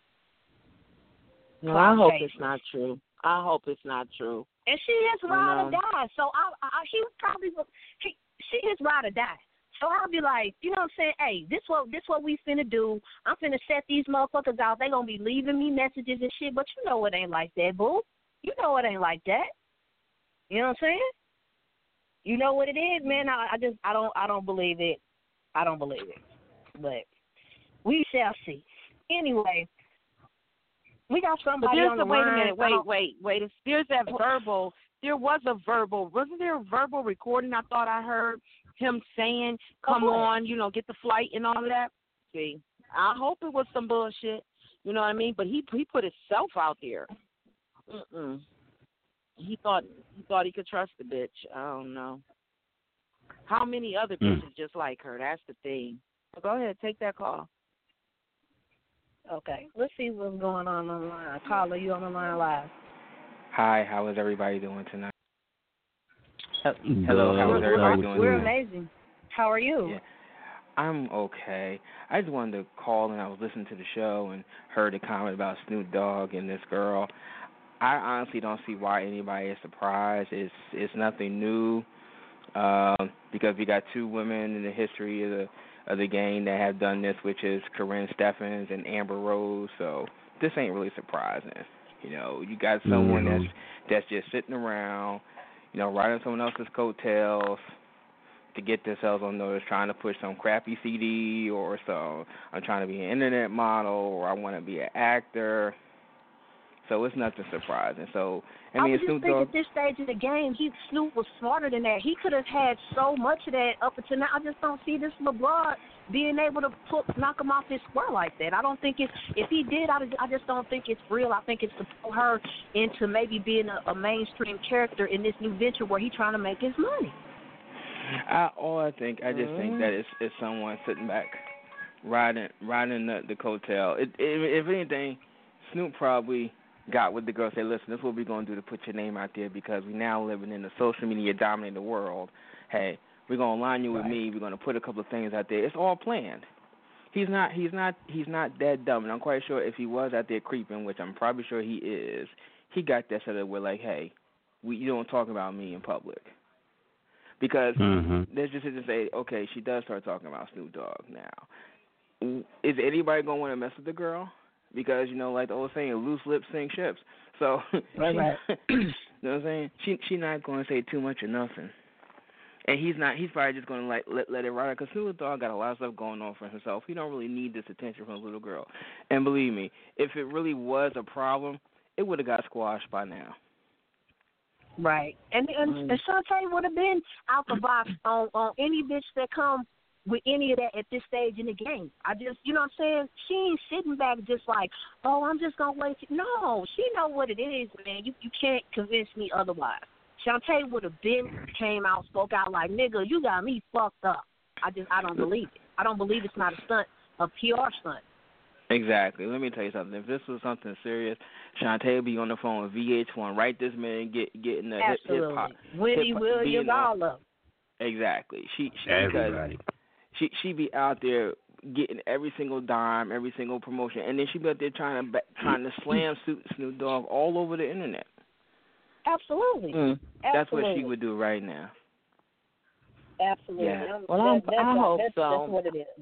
[SPEAKER 6] Well, I hope
[SPEAKER 3] chasing.
[SPEAKER 6] it's not true. I hope it's not true.
[SPEAKER 3] And she is ride or
[SPEAKER 6] know.
[SPEAKER 3] die. So I, I he probably will. He, she is ride or die. So I'll be like, you know what I'm saying? Hey, this what this what we finna do. I'm finna set these motherfuckers out. They gonna be leaving me messages and shit. But you know it ain't like that, boo. You know it ain't like that. You know what I'm saying? You know what it is, man. I, I just I don't I don't believe it. I don't believe it. But we shall see. Anyway. We got somebody
[SPEAKER 6] but there's
[SPEAKER 3] on the
[SPEAKER 6] a, wait
[SPEAKER 3] line.
[SPEAKER 6] a minute, wait, wait, wait. There's that verbal. There was a verbal. Wasn't there a verbal recording? I thought I heard him saying, "Come
[SPEAKER 3] oh,
[SPEAKER 6] on, you know, get the flight and all of that." See, I hope it was some bullshit. You know what I mean? But he he put himself out there. Mm-mm. He thought he thought he could trust the bitch. I don't know. How many other bitches mm. just like her? That's the thing. So go ahead, take that call.
[SPEAKER 3] Okay, let's see what's going on on the line. Caller, you on the line live.
[SPEAKER 8] Hi, how is everybody doing tonight?
[SPEAKER 4] Good.
[SPEAKER 8] Hello, how is everybody doing
[SPEAKER 3] We're
[SPEAKER 8] tonight?
[SPEAKER 3] amazing. How are you?
[SPEAKER 8] Yeah, I'm okay. I just wanted to call, and I was listening to the show and heard a comment about Snoop Dogg and this girl. I honestly don't see why anybody is surprised. It's it's nothing new um, because we got two women in the history of the of the game that have done this, which is Corinne Stephens and Amber Rose. So this ain't really surprising. You know, you got someone mm-hmm. that's that's just sitting around, you know, riding someone else's coattails to get themselves on notice, trying to push some crappy C D or so. I'm trying to be an internet model, or I want to be an actor. So it's nothing surprising. So I mean,
[SPEAKER 3] I would
[SPEAKER 8] Snoop
[SPEAKER 3] just think
[SPEAKER 8] Dogg,
[SPEAKER 3] at this stage of the game, he Snoop was smarter than that. He could have had so much of that up until now. I just don't see this LeBron being able to put, knock him off his square like that. I don't think it's, if he did, I, I just don't think it's real. I think it's to pull her into maybe being a, a mainstream character in this new venture where he's trying to make his money.
[SPEAKER 8] I, all I think, I just
[SPEAKER 3] mm-hmm.
[SPEAKER 8] think that it's, it's someone sitting back, riding riding the, the coattail. It, if, if anything, Snoop probably got with the girl, say, listen, this is what we're going to do to put your name out there because we now living in the social media dominated world. Hey, we're going to line you with
[SPEAKER 3] right.
[SPEAKER 8] me. We're going to put a couple of things out there. It's all planned. He's not he's not he's not that dumb, and I'm quite sure if he was out there creeping, which I'm probably sure he is, he got that set up with like, hey, we you don't talk about me in public. Because
[SPEAKER 4] mm-hmm.
[SPEAKER 8] there's just to say, okay, she does start talking about Snoop Dogg now. Is anybody going to want to mess with the girl? Because, you know, like the old saying, loose lips sink ships. So,
[SPEAKER 3] right,
[SPEAKER 8] she,
[SPEAKER 3] right.
[SPEAKER 8] you know what I'm saying? She she's not going to say too much or nothing. And he's not. He's probably just going to like let let it ride. Because Snoop Dogg got a lot of stuff going on for himself. He don't really need this attention from a little girl. And believe me, if it really was a problem, it would have got squashed by now.
[SPEAKER 3] Right. And and, mm. and Shantae would have been out the box on, on any bitch that come with any of that at this stage in the game. I just, you know what I'm saying? She ain't sitting back just like, oh, I'm just going to wait. No, she know what it is, man. You you can't convince me otherwise. Shantae would have been, came out, spoke out like, nigga, you got me fucked up. I just, I don't believe it. I don't believe it's not a stunt, a P R stunt.
[SPEAKER 8] Exactly. Let me tell you something. If this was something serious, Shantae would be on the phone with V H one right this minute, get getting the
[SPEAKER 3] Absolutely.
[SPEAKER 8] hip hop.
[SPEAKER 3] Winnie Williams, all of them.
[SPEAKER 8] Exactly. She, she
[SPEAKER 4] Everybody.
[SPEAKER 8] Because she she be out there getting every single dime, every single promotion, and then she be out there trying to trying to slam Snoop Dogg all over the internet.
[SPEAKER 3] Absolutely.
[SPEAKER 8] Mm. That's
[SPEAKER 3] Absolutely.
[SPEAKER 8] what she would do right now.
[SPEAKER 3] Absolutely.
[SPEAKER 8] Yeah.
[SPEAKER 6] Well, I'm,
[SPEAKER 3] that,
[SPEAKER 6] I hope
[SPEAKER 3] that's,
[SPEAKER 6] so.
[SPEAKER 3] That's what it is.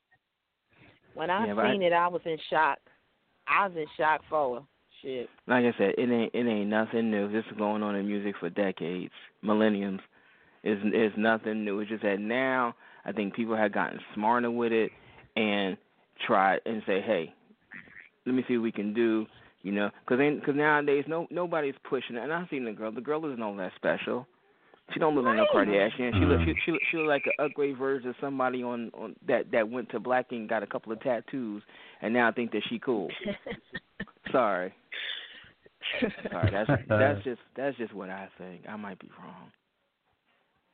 [SPEAKER 6] When I
[SPEAKER 8] yeah,
[SPEAKER 6] seen
[SPEAKER 8] I,
[SPEAKER 6] it, I was in shock. I was in shock for her. Shit.
[SPEAKER 8] Like I said, it ain't it ain't nothing new. This is going on in music for decades, millenniums. It's, it's nothing new. It's just that now I think people have gotten smarter with it and tried and say, hey, let me see what we can do. You know, because because nowadays no nobody's pushing it. And I've seen the girl. The girl isn't all that special. She don't look like no Kardashian. She look she she look, she look like an upgrade version of somebody on, on that that went to black and got a couple of tattoos, and now I think that she cool. Sorry, sorry. That's that's just that's just what I think. I might be wrong.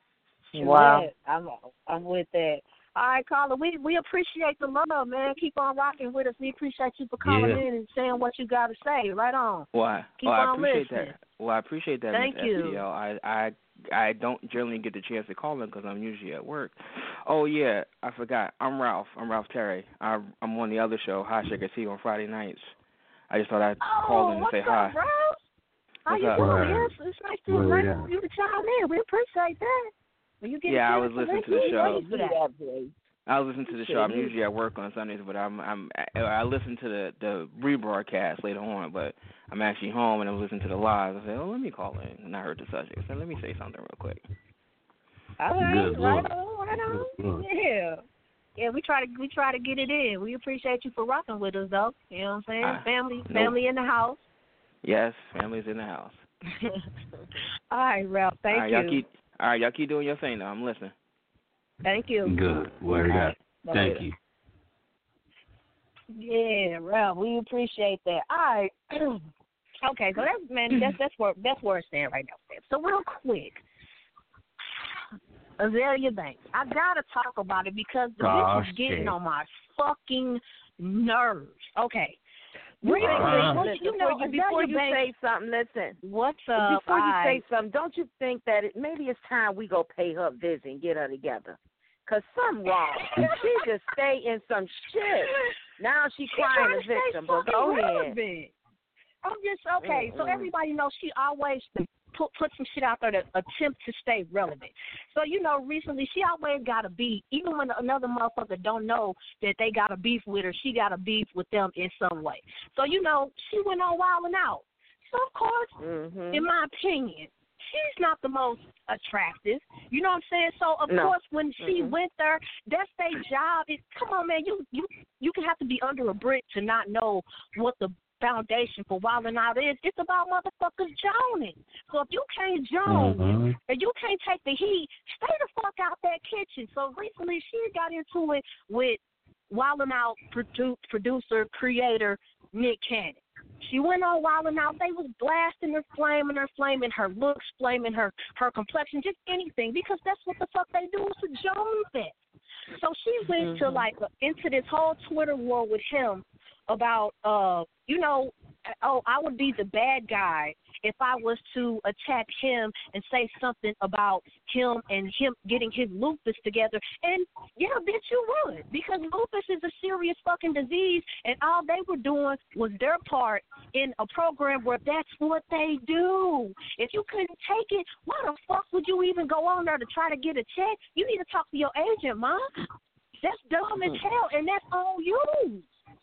[SPEAKER 6] Wow.
[SPEAKER 3] I'm I'm with that. All right, caller, we we appreciate the love, man. Keep on rocking with us. We appreciate you for calling
[SPEAKER 4] Yeah.
[SPEAKER 3] in and saying what you got to say. Right on.
[SPEAKER 8] Well, I,
[SPEAKER 3] Keep
[SPEAKER 8] well, I
[SPEAKER 3] on
[SPEAKER 8] appreciate
[SPEAKER 3] listening.
[SPEAKER 8] that. Well, I appreciate that,
[SPEAKER 3] Thank
[SPEAKER 8] Miss
[SPEAKER 3] you.
[SPEAKER 8] S T L. I I I don't generally get the chance to call in because I'm usually at work. Oh yeah, I forgot. I'm Ralph. I'm Ralph Terry. I, I'm on the other show, Hot Sugar Tea, on Friday nights. I just thought I'd
[SPEAKER 3] Oh,
[SPEAKER 8] call in and
[SPEAKER 3] what's
[SPEAKER 8] say
[SPEAKER 3] up,
[SPEAKER 8] hi.
[SPEAKER 3] bro? How
[SPEAKER 8] What's
[SPEAKER 3] you
[SPEAKER 8] up?
[SPEAKER 3] doing?
[SPEAKER 4] Right.
[SPEAKER 3] Yes, it's nice to
[SPEAKER 4] Where we
[SPEAKER 3] nice
[SPEAKER 4] at?
[SPEAKER 3] for you to chime in. We appreciate that. When you get
[SPEAKER 8] Yeah,
[SPEAKER 3] a
[SPEAKER 8] I
[SPEAKER 3] chance
[SPEAKER 8] was listening to the
[SPEAKER 3] listen, we
[SPEAKER 8] show.
[SPEAKER 3] wait for that.
[SPEAKER 8] I listen to the show. I'm usually at work on Sundays, but I'm I'm I, I listen to the the rebroadcast later on. But I'm actually home and I'm listening to the live. I said, oh, let me call in, and I heard the subject. So let me say something real quick.
[SPEAKER 3] All right,
[SPEAKER 4] Good
[SPEAKER 3] right
[SPEAKER 4] Lord.
[SPEAKER 3] on, right on.
[SPEAKER 4] Good Lord.
[SPEAKER 3] Yeah. Yeah, we try to we try to get it in. We appreciate you for rocking with us, though. You know what I'm saying?
[SPEAKER 8] Uh,
[SPEAKER 3] family,
[SPEAKER 8] nope.
[SPEAKER 3] family in the house.
[SPEAKER 8] Yes, family's in the house.
[SPEAKER 3] All right, Ralph. Thank
[SPEAKER 8] all right,
[SPEAKER 3] you.
[SPEAKER 8] Y'all keep, all right, y'all keep doing your thing, though. I'm listening.
[SPEAKER 3] Thank you.
[SPEAKER 4] Good. Word
[SPEAKER 8] All
[SPEAKER 4] up.
[SPEAKER 8] right.
[SPEAKER 4] Thank
[SPEAKER 8] Later.
[SPEAKER 4] you.
[SPEAKER 3] Yeah, Ralph, we appreciate that. All right. Okay, so that's man, that's that's where that's where it's standing right now. So real quick, Azalea Banks, I gotta talk about it because the
[SPEAKER 4] Oh,
[SPEAKER 3] bitch is getting
[SPEAKER 4] shit.
[SPEAKER 3] on my fucking nerves. Okay.
[SPEAKER 6] Really,
[SPEAKER 4] Uh-huh.
[SPEAKER 6] listen,
[SPEAKER 3] you
[SPEAKER 6] before
[SPEAKER 3] know,
[SPEAKER 6] you, before
[SPEAKER 3] Azalea
[SPEAKER 6] you
[SPEAKER 3] Banks,
[SPEAKER 6] say something, listen.
[SPEAKER 3] what's up?
[SPEAKER 6] Before you
[SPEAKER 3] I,
[SPEAKER 6] say something, don't you think that it, maybe it's time we go pay her a visit and get her together? Because something wrong. She just stay in some shit. Now she crying a victim, but go ahead.
[SPEAKER 3] I'm just, okay,
[SPEAKER 6] Mm-mm.
[SPEAKER 3] so everybody knows she always put, put some shit out there to attempt to stay relevant. So, you know, recently she always got a beef. Even when another motherfucker don't know that they got a beef with her, she got a beef with them in some way. So, you know, she went on wilding out. So, of course,
[SPEAKER 6] Mm-hmm.
[SPEAKER 3] in my opinion, she's not the most attractive. You know what I'm saying? So of
[SPEAKER 6] No.
[SPEAKER 3] course when she
[SPEAKER 6] Mm-mm.
[SPEAKER 3] went there, that's their job. It, come on, man, you you you can have to be under a brick to not know what the foundation for wilding out is. It's about motherfuckers joning. So if you can't join
[SPEAKER 4] Mm-hmm.
[SPEAKER 3] and you can't take the heat, stay the fuck out that kitchen. So recently she got into it with wilding out produ- producer, creator Nick Cannon. She went on wilding out. They was blasting her, flaming her, flaming her looks, flaming her, her complexion, just anything, because that's what the fuck they do. It's a Jones fest. So she went to like into this whole Twitter war with him about, uh, you know, oh, I would be the bad guy if I was to attack him and say something about him and him getting his lupus together. And, yeah, bitch, you would, because lupus is a serious fucking disease, and all they were doing was their part in a program where that's what they do. If you couldn't take it, why the fuck would you even go on there to try to get a check? You need to talk to your agent, Mom. That's dumb as hell, and that's on you.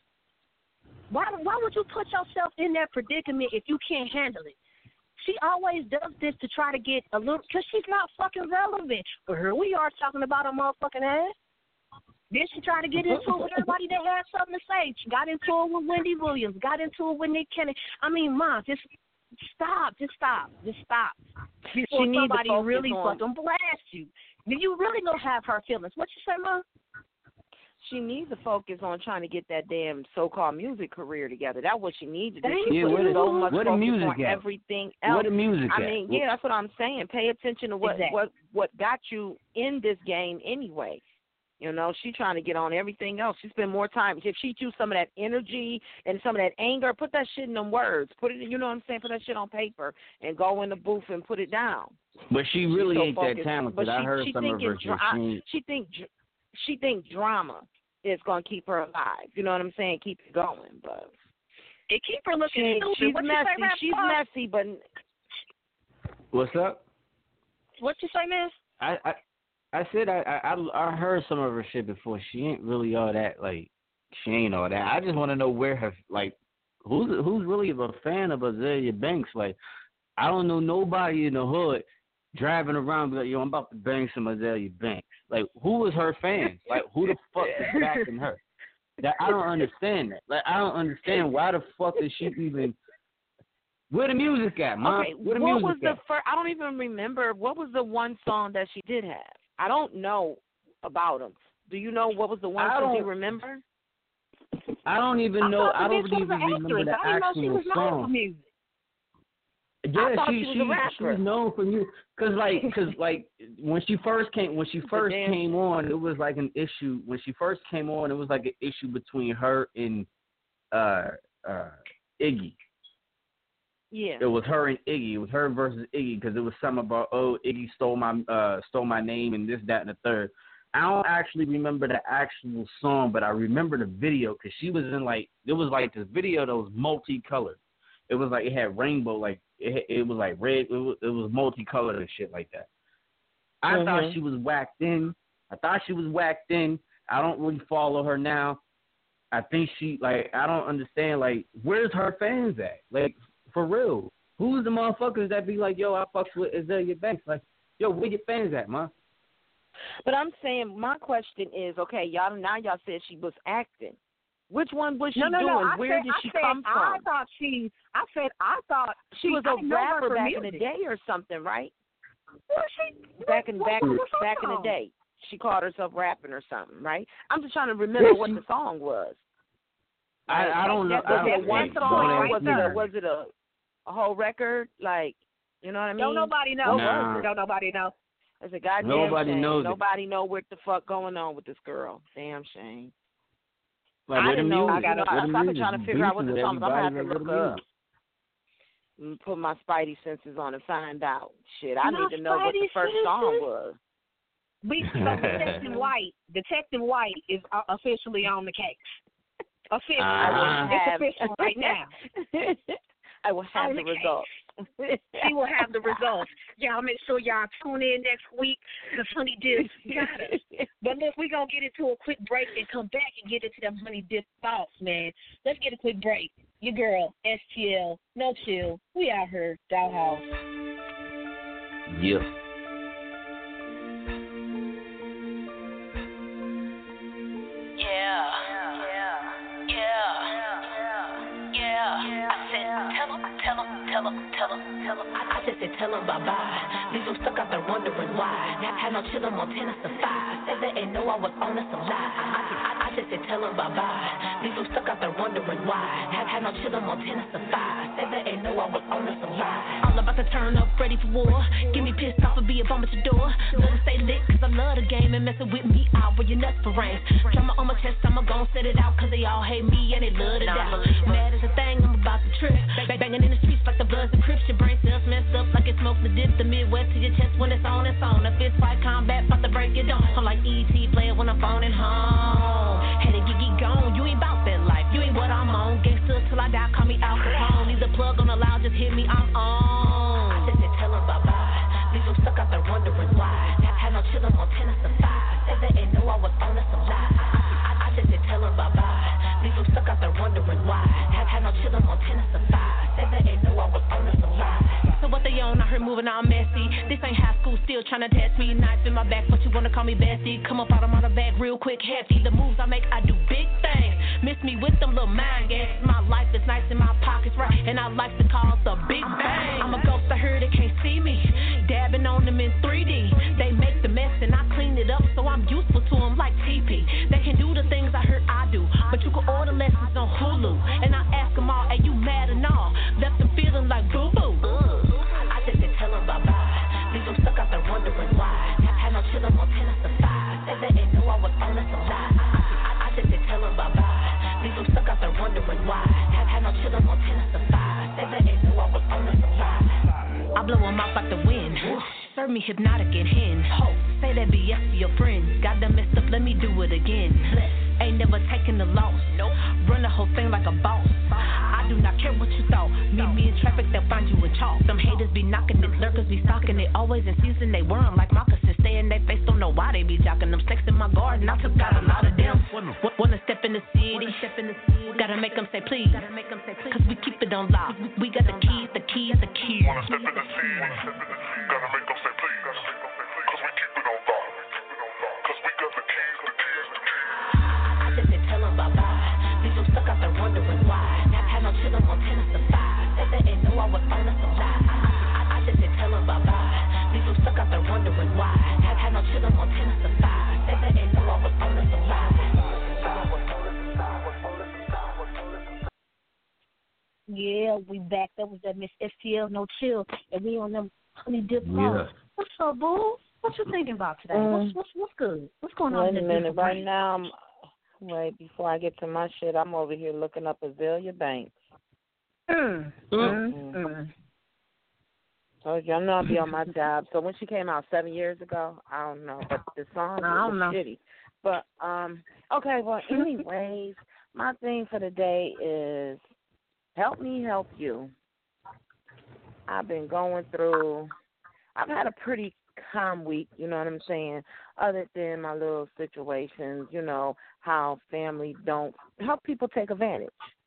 [SPEAKER 3] Why, why would you put yourself in that predicament if you can't handle it? She always does this to try to get a little, because she's not fucking relevant. But here we are talking about her motherfucking ass. Then she tried to get into it with everybody that had something to say. She got into it with Wendy Williams, got into it with Nick Cannon. I mean, Mom, just stop, just stop, just stop. Before
[SPEAKER 6] She need to
[SPEAKER 3] somebody
[SPEAKER 6] focus
[SPEAKER 3] really
[SPEAKER 6] on-
[SPEAKER 3] fucking blast you. Then you really gonna have her feelings. What you say, Mom?
[SPEAKER 6] She needs to focus on trying to get that damn so-called music career together. That's what she needs to do.
[SPEAKER 3] Thank
[SPEAKER 6] She
[SPEAKER 4] Yeah,
[SPEAKER 6] puts
[SPEAKER 4] where the-
[SPEAKER 6] so much
[SPEAKER 4] where the
[SPEAKER 6] focus
[SPEAKER 4] music
[SPEAKER 6] on
[SPEAKER 4] at?
[SPEAKER 6] everything else.
[SPEAKER 4] Where the music
[SPEAKER 6] I
[SPEAKER 4] at?
[SPEAKER 6] mean,
[SPEAKER 4] What-
[SPEAKER 6] yeah, that's what I'm saying. Pay attention to what
[SPEAKER 3] Exactly.
[SPEAKER 6] what what got you in this game anyway. You know, she's trying to get on everything else. She spend more time. If she choose some of that energy and some of that anger, put that shit in them words. Put it, you know what I'm saying? Put that shit on paper and go in the booth and put it down.
[SPEAKER 4] But she really
[SPEAKER 6] so
[SPEAKER 4] ain't that
[SPEAKER 6] focused.
[SPEAKER 4] talented.
[SPEAKER 6] But
[SPEAKER 4] I
[SPEAKER 6] she,
[SPEAKER 4] heard
[SPEAKER 6] she
[SPEAKER 4] some of
[SPEAKER 6] thinking
[SPEAKER 4] her shit.
[SPEAKER 6] dra-
[SPEAKER 4] She ain't-
[SPEAKER 6] she think dr- she think drama is gonna keep her alive. You know what I'm saying? Keep it going, but
[SPEAKER 3] It keep her looking
[SPEAKER 6] she,
[SPEAKER 3] stupid.
[SPEAKER 6] she's
[SPEAKER 3] What you
[SPEAKER 6] messy.
[SPEAKER 3] say, Rap
[SPEAKER 6] She's
[SPEAKER 3] Star?
[SPEAKER 6] messy, but
[SPEAKER 4] What's up?
[SPEAKER 3] What you say, man?
[SPEAKER 4] I, I I said I, I I heard some of her shit before. She ain't really all that, like, she ain't all that. I just want to know where her, like, who's who's really a fan of Azalea Banks. Like, I don't know nobody in the hood driving around like, yo, I'm about to bang some Azalea Banks. Like, who is her fan? Like, who the fuck is backing her? That I don't understand that. Like, I don't understand why the fuck is she even. Where the music at, Mom?
[SPEAKER 6] okay.
[SPEAKER 4] Where the
[SPEAKER 6] what
[SPEAKER 4] music
[SPEAKER 6] was the
[SPEAKER 4] at?
[SPEAKER 6] first? I don't even remember. What was the one song that she did have? I don't know about them. Do you know what was the one
[SPEAKER 4] I
[SPEAKER 6] song? Do you
[SPEAKER 4] don't-
[SPEAKER 6] remember?
[SPEAKER 4] I don't even
[SPEAKER 3] I
[SPEAKER 4] know.
[SPEAKER 3] thought the
[SPEAKER 4] I don't
[SPEAKER 3] bitch was
[SPEAKER 4] even
[SPEAKER 3] an
[SPEAKER 4] remember
[SPEAKER 3] actress.
[SPEAKER 4] the
[SPEAKER 3] I didn't know she
[SPEAKER 4] actual
[SPEAKER 3] was known for
[SPEAKER 4] song.
[SPEAKER 3] music.
[SPEAKER 4] Yeah,
[SPEAKER 6] I thought
[SPEAKER 4] she
[SPEAKER 6] she was
[SPEAKER 4] she,
[SPEAKER 6] a rapper.
[SPEAKER 4] she was known for you, cause like, cause like when she first came when she first
[SPEAKER 6] damn-
[SPEAKER 4] came on, it was like an issue. When she first came on, it was like an issue between her and uh uh Iggy.
[SPEAKER 6] Yeah.
[SPEAKER 4] It was her and Iggy. It was her versus Iggy because it was something about oh Iggy stole my uh stole my name and this that and the third. I don't actually remember the actual song, but I remember the video because she was in like it was like this video that was multicolored. It was like it had rainbow, like it it was like red. It was, it was multicolored and shit like that. I
[SPEAKER 6] Mm-hmm.
[SPEAKER 4] thought she was whacked in. I thought she was whacked in. I don't really follow her now. I think she like I don't understand like where's her fans at? Like for real, who's the motherfuckers that be like yo I fucks with Azealia Banks? Like yo where your fans at, man?
[SPEAKER 6] But I'm saying my question is okay, y'all now y'all said she was acting. Which one was she
[SPEAKER 3] no, no,
[SPEAKER 6] doing?
[SPEAKER 3] no. I
[SPEAKER 6] Where
[SPEAKER 3] said,
[SPEAKER 6] did she
[SPEAKER 3] I said,
[SPEAKER 6] come from?
[SPEAKER 3] I thought she. I said I thought
[SPEAKER 6] She was
[SPEAKER 3] I
[SPEAKER 6] a
[SPEAKER 3] know her
[SPEAKER 6] rapper
[SPEAKER 3] for
[SPEAKER 6] back
[SPEAKER 3] music.
[SPEAKER 6] in the day or something, right?
[SPEAKER 3] Well, she,
[SPEAKER 6] Back in
[SPEAKER 3] what,
[SPEAKER 6] back
[SPEAKER 3] what was her
[SPEAKER 6] back in the
[SPEAKER 3] song?
[SPEAKER 6] day, she called herself rapping or something, right? I'm just trying to remember
[SPEAKER 4] Yeah,
[SPEAKER 6] what
[SPEAKER 4] she-
[SPEAKER 6] the song was.
[SPEAKER 4] I, I don't know.
[SPEAKER 3] That's
[SPEAKER 6] Was
[SPEAKER 4] I
[SPEAKER 6] it
[SPEAKER 4] don't,
[SPEAKER 6] a one
[SPEAKER 4] hey,
[SPEAKER 6] song?
[SPEAKER 4] don't
[SPEAKER 6] Was
[SPEAKER 4] ask
[SPEAKER 6] it
[SPEAKER 4] me
[SPEAKER 6] a
[SPEAKER 4] that.
[SPEAKER 6] was it a a whole record? Like, you know what I mean?
[SPEAKER 3] Don't nobody know.
[SPEAKER 4] Nah.
[SPEAKER 3] Don't nobody know.
[SPEAKER 6] It's a goddamn
[SPEAKER 4] Nobody
[SPEAKER 6] shame.
[SPEAKER 4] knows it.
[SPEAKER 6] Nobody know what the fuck going on with this girl. Damn shame.
[SPEAKER 4] Like,
[SPEAKER 6] I
[SPEAKER 4] where
[SPEAKER 6] didn't
[SPEAKER 4] the
[SPEAKER 6] know.
[SPEAKER 4] music?
[SPEAKER 6] You know,
[SPEAKER 4] Where
[SPEAKER 6] I,
[SPEAKER 4] the
[SPEAKER 6] I've been
[SPEAKER 4] music?
[SPEAKER 6] trying to
[SPEAKER 4] You
[SPEAKER 6] figure out what
[SPEAKER 4] beefing
[SPEAKER 6] the
[SPEAKER 4] with
[SPEAKER 6] song is. I'm gonna have to
[SPEAKER 4] everybody,
[SPEAKER 6] look
[SPEAKER 4] like, where the
[SPEAKER 6] up.
[SPEAKER 4] music?
[SPEAKER 6] And put my spidey senses on and find out. Shit, I
[SPEAKER 3] My
[SPEAKER 6] need to know what the
[SPEAKER 3] spidey
[SPEAKER 6] first song was.
[SPEAKER 3] We so Detective White. Detective White is uh, officially on the case. Officially,
[SPEAKER 4] Ah.
[SPEAKER 3] it's
[SPEAKER 6] have-
[SPEAKER 3] official right now.
[SPEAKER 6] I will have
[SPEAKER 3] On
[SPEAKER 6] the
[SPEAKER 3] the case.
[SPEAKER 6] results.
[SPEAKER 3] She will have the results. Y'all make sure y'all tune in next week because Honey Dip got us. But look, we're going to get into a quick break and come back and get into them Honey Dip thoughts, man. Let's get a quick break. Your girl, S T L, No Chill. We out here, Dollhouse.
[SPEAKER 4] Yeah.
[SPEAKER 9] Yeah, yeah, yeah, yeah. I said, tell him, tell him, tell him, tell him, tell him. I, I just said, tell him bye bye. Leave him stuck out there wondering why. Had no chillin' Montana to five. Said they ain't know I was on us a lie. I, I, I just said, tell him bye bye. Leave him stuck out there wondering why. Had, had no chillin' Montana to five. Said they ain't know I was on us a lie. All about to turn up, ready for war. Get me pissed off and be a bomb at your door. Let it stay lit, cause I love the game and messing with me out where your nuts for rain. Drama on my chest, I'ma gon' set it out, cause they all hate me and they love to doubt. Mad as a thing, I'm about to trip. Bang, banging in the streets like the Bloods and Crips. Your brain cells messed up like it smokes the dip. The Midwest to your chest when it's on, it's on. The fist fight combat, about to break it down. I'm like E T player when I'm phoning home. Had a giggy gone, you ain't bout that life. You ain't what I'm on. Gangsta till I die, call me Al Capone. Need the plug on the loud, just hit me, I'm on. I just said tell him bye bye. Leave him stuck out there wondering why. Had no chillin' Montana to five. Said they ain't know I was on us a lie. I, I just said tell him bye bye. Leave him stuck out there wondering why. Had, had no chillin' Montana to five. Said they ain't know I was on us a lie. So what they on out here moving all messy. This ain't high school, still trying to test me. Knife in my back, but you wanna call me bestie. Come up out of my bag real quick, hefty. The moves I make, I do big things. Miss me with them little mind games. My life is nice and my pockets right, and I like to cause the big bang. I'm a ghost I heard they can't see me. Dabbing on them in three D. They make the mess and I clean it up, so I'm useful to them like T P. They can do the things I heard I do, but you can order lessons on Hulu. And I ask them all, are you mad and all? Left them feeling like boo-boo. I just said tell them bye-bye. Leave them stuck out there wondering why. Had no chillin' Montana to five. Said they ain't know I was on us a lie. I, I just said tell them bye-bye. Leave them stuck out there wondering why. Had, had no chillin' Montana to five. Said they ain't know I was on us a lie. I blow them out like the wind. Serve me hypnotic and hen. Say that B S to your friends. Got them messed up, let me do it again. Ain't never taking the loss. Nope. Run the whole thing like a boss. I do not care what you thought. Meet me in traffic, they'll find you in chalk. Them haters be knocking it, lurkers be stalking it. Always in season, they worm like moccasins. Stay in their face, don't know why they be jocking them. Snakes in my garden, I took out a lot of them. W- wanna step in the city, step in the city. Gotta make them say please. Gotta make them say please. Cause we keep it on lock. We got the keys, the keys, the keys.
[SPEAKER 10] Wanna step in the city, gotta make them say please. Cause we keep it on lock. Cause we got the keys, the keys, the keys.
[SPEAKER 9] I just said tell them bye-bye. Leave them stuck out there wondering why. Had no chillin' Montana to five. Said they ain't know I was on us a lie. I, I just said tell them bye-bye. Leave them stuck out there wondering why. Had, had no chillin' Montana to five. Said they ain't know I was on us a lie.
[SPEAKER 3] Yeah, Yeah, we back. That was that Miss S T L No Chill, and we on them honey dip
[SPEAKER 4] Yeah.
[SPEAKER 3] balls. What's up, boo? What you thinking about today?
[SPEAKER 6] Mm.
[SPEAKER 3] What's what's what's good? What's going on?
[SPEAKER 6] Wait
[SPEAKER 3] in
[SPEAKER 6] a
[SPEAKER 3] this
[SPEAKER 6] minute.
[SPEAKER 3] beautiful
[SPEAKER 6] Right
[SPEAKER 3] brain?
[SPEAKER 6] now, I'm, wait, before I get to my shit, I'm over here looking up Azalea Banks.
[SPEAKER 3] Mm. Mm.
[SPEAKER 6] Mm.
[SPEAKER 3] Mm.
[SPEAKER 6] Told you, I'm not be on my job. So when she came out seven years ago, I don't know, but the song
[SPEAKER 3] I don't
[SPEAKER 6] was
[SPEAKER 3] know.
[SPEAKER 6] shitty. But um, okay. Well, anyways, my thing for the day is help me help you. I've been going through. I've had a pretty calm week. You know what I'm saying? Other than my little situations, you know how family don't help people take advantage.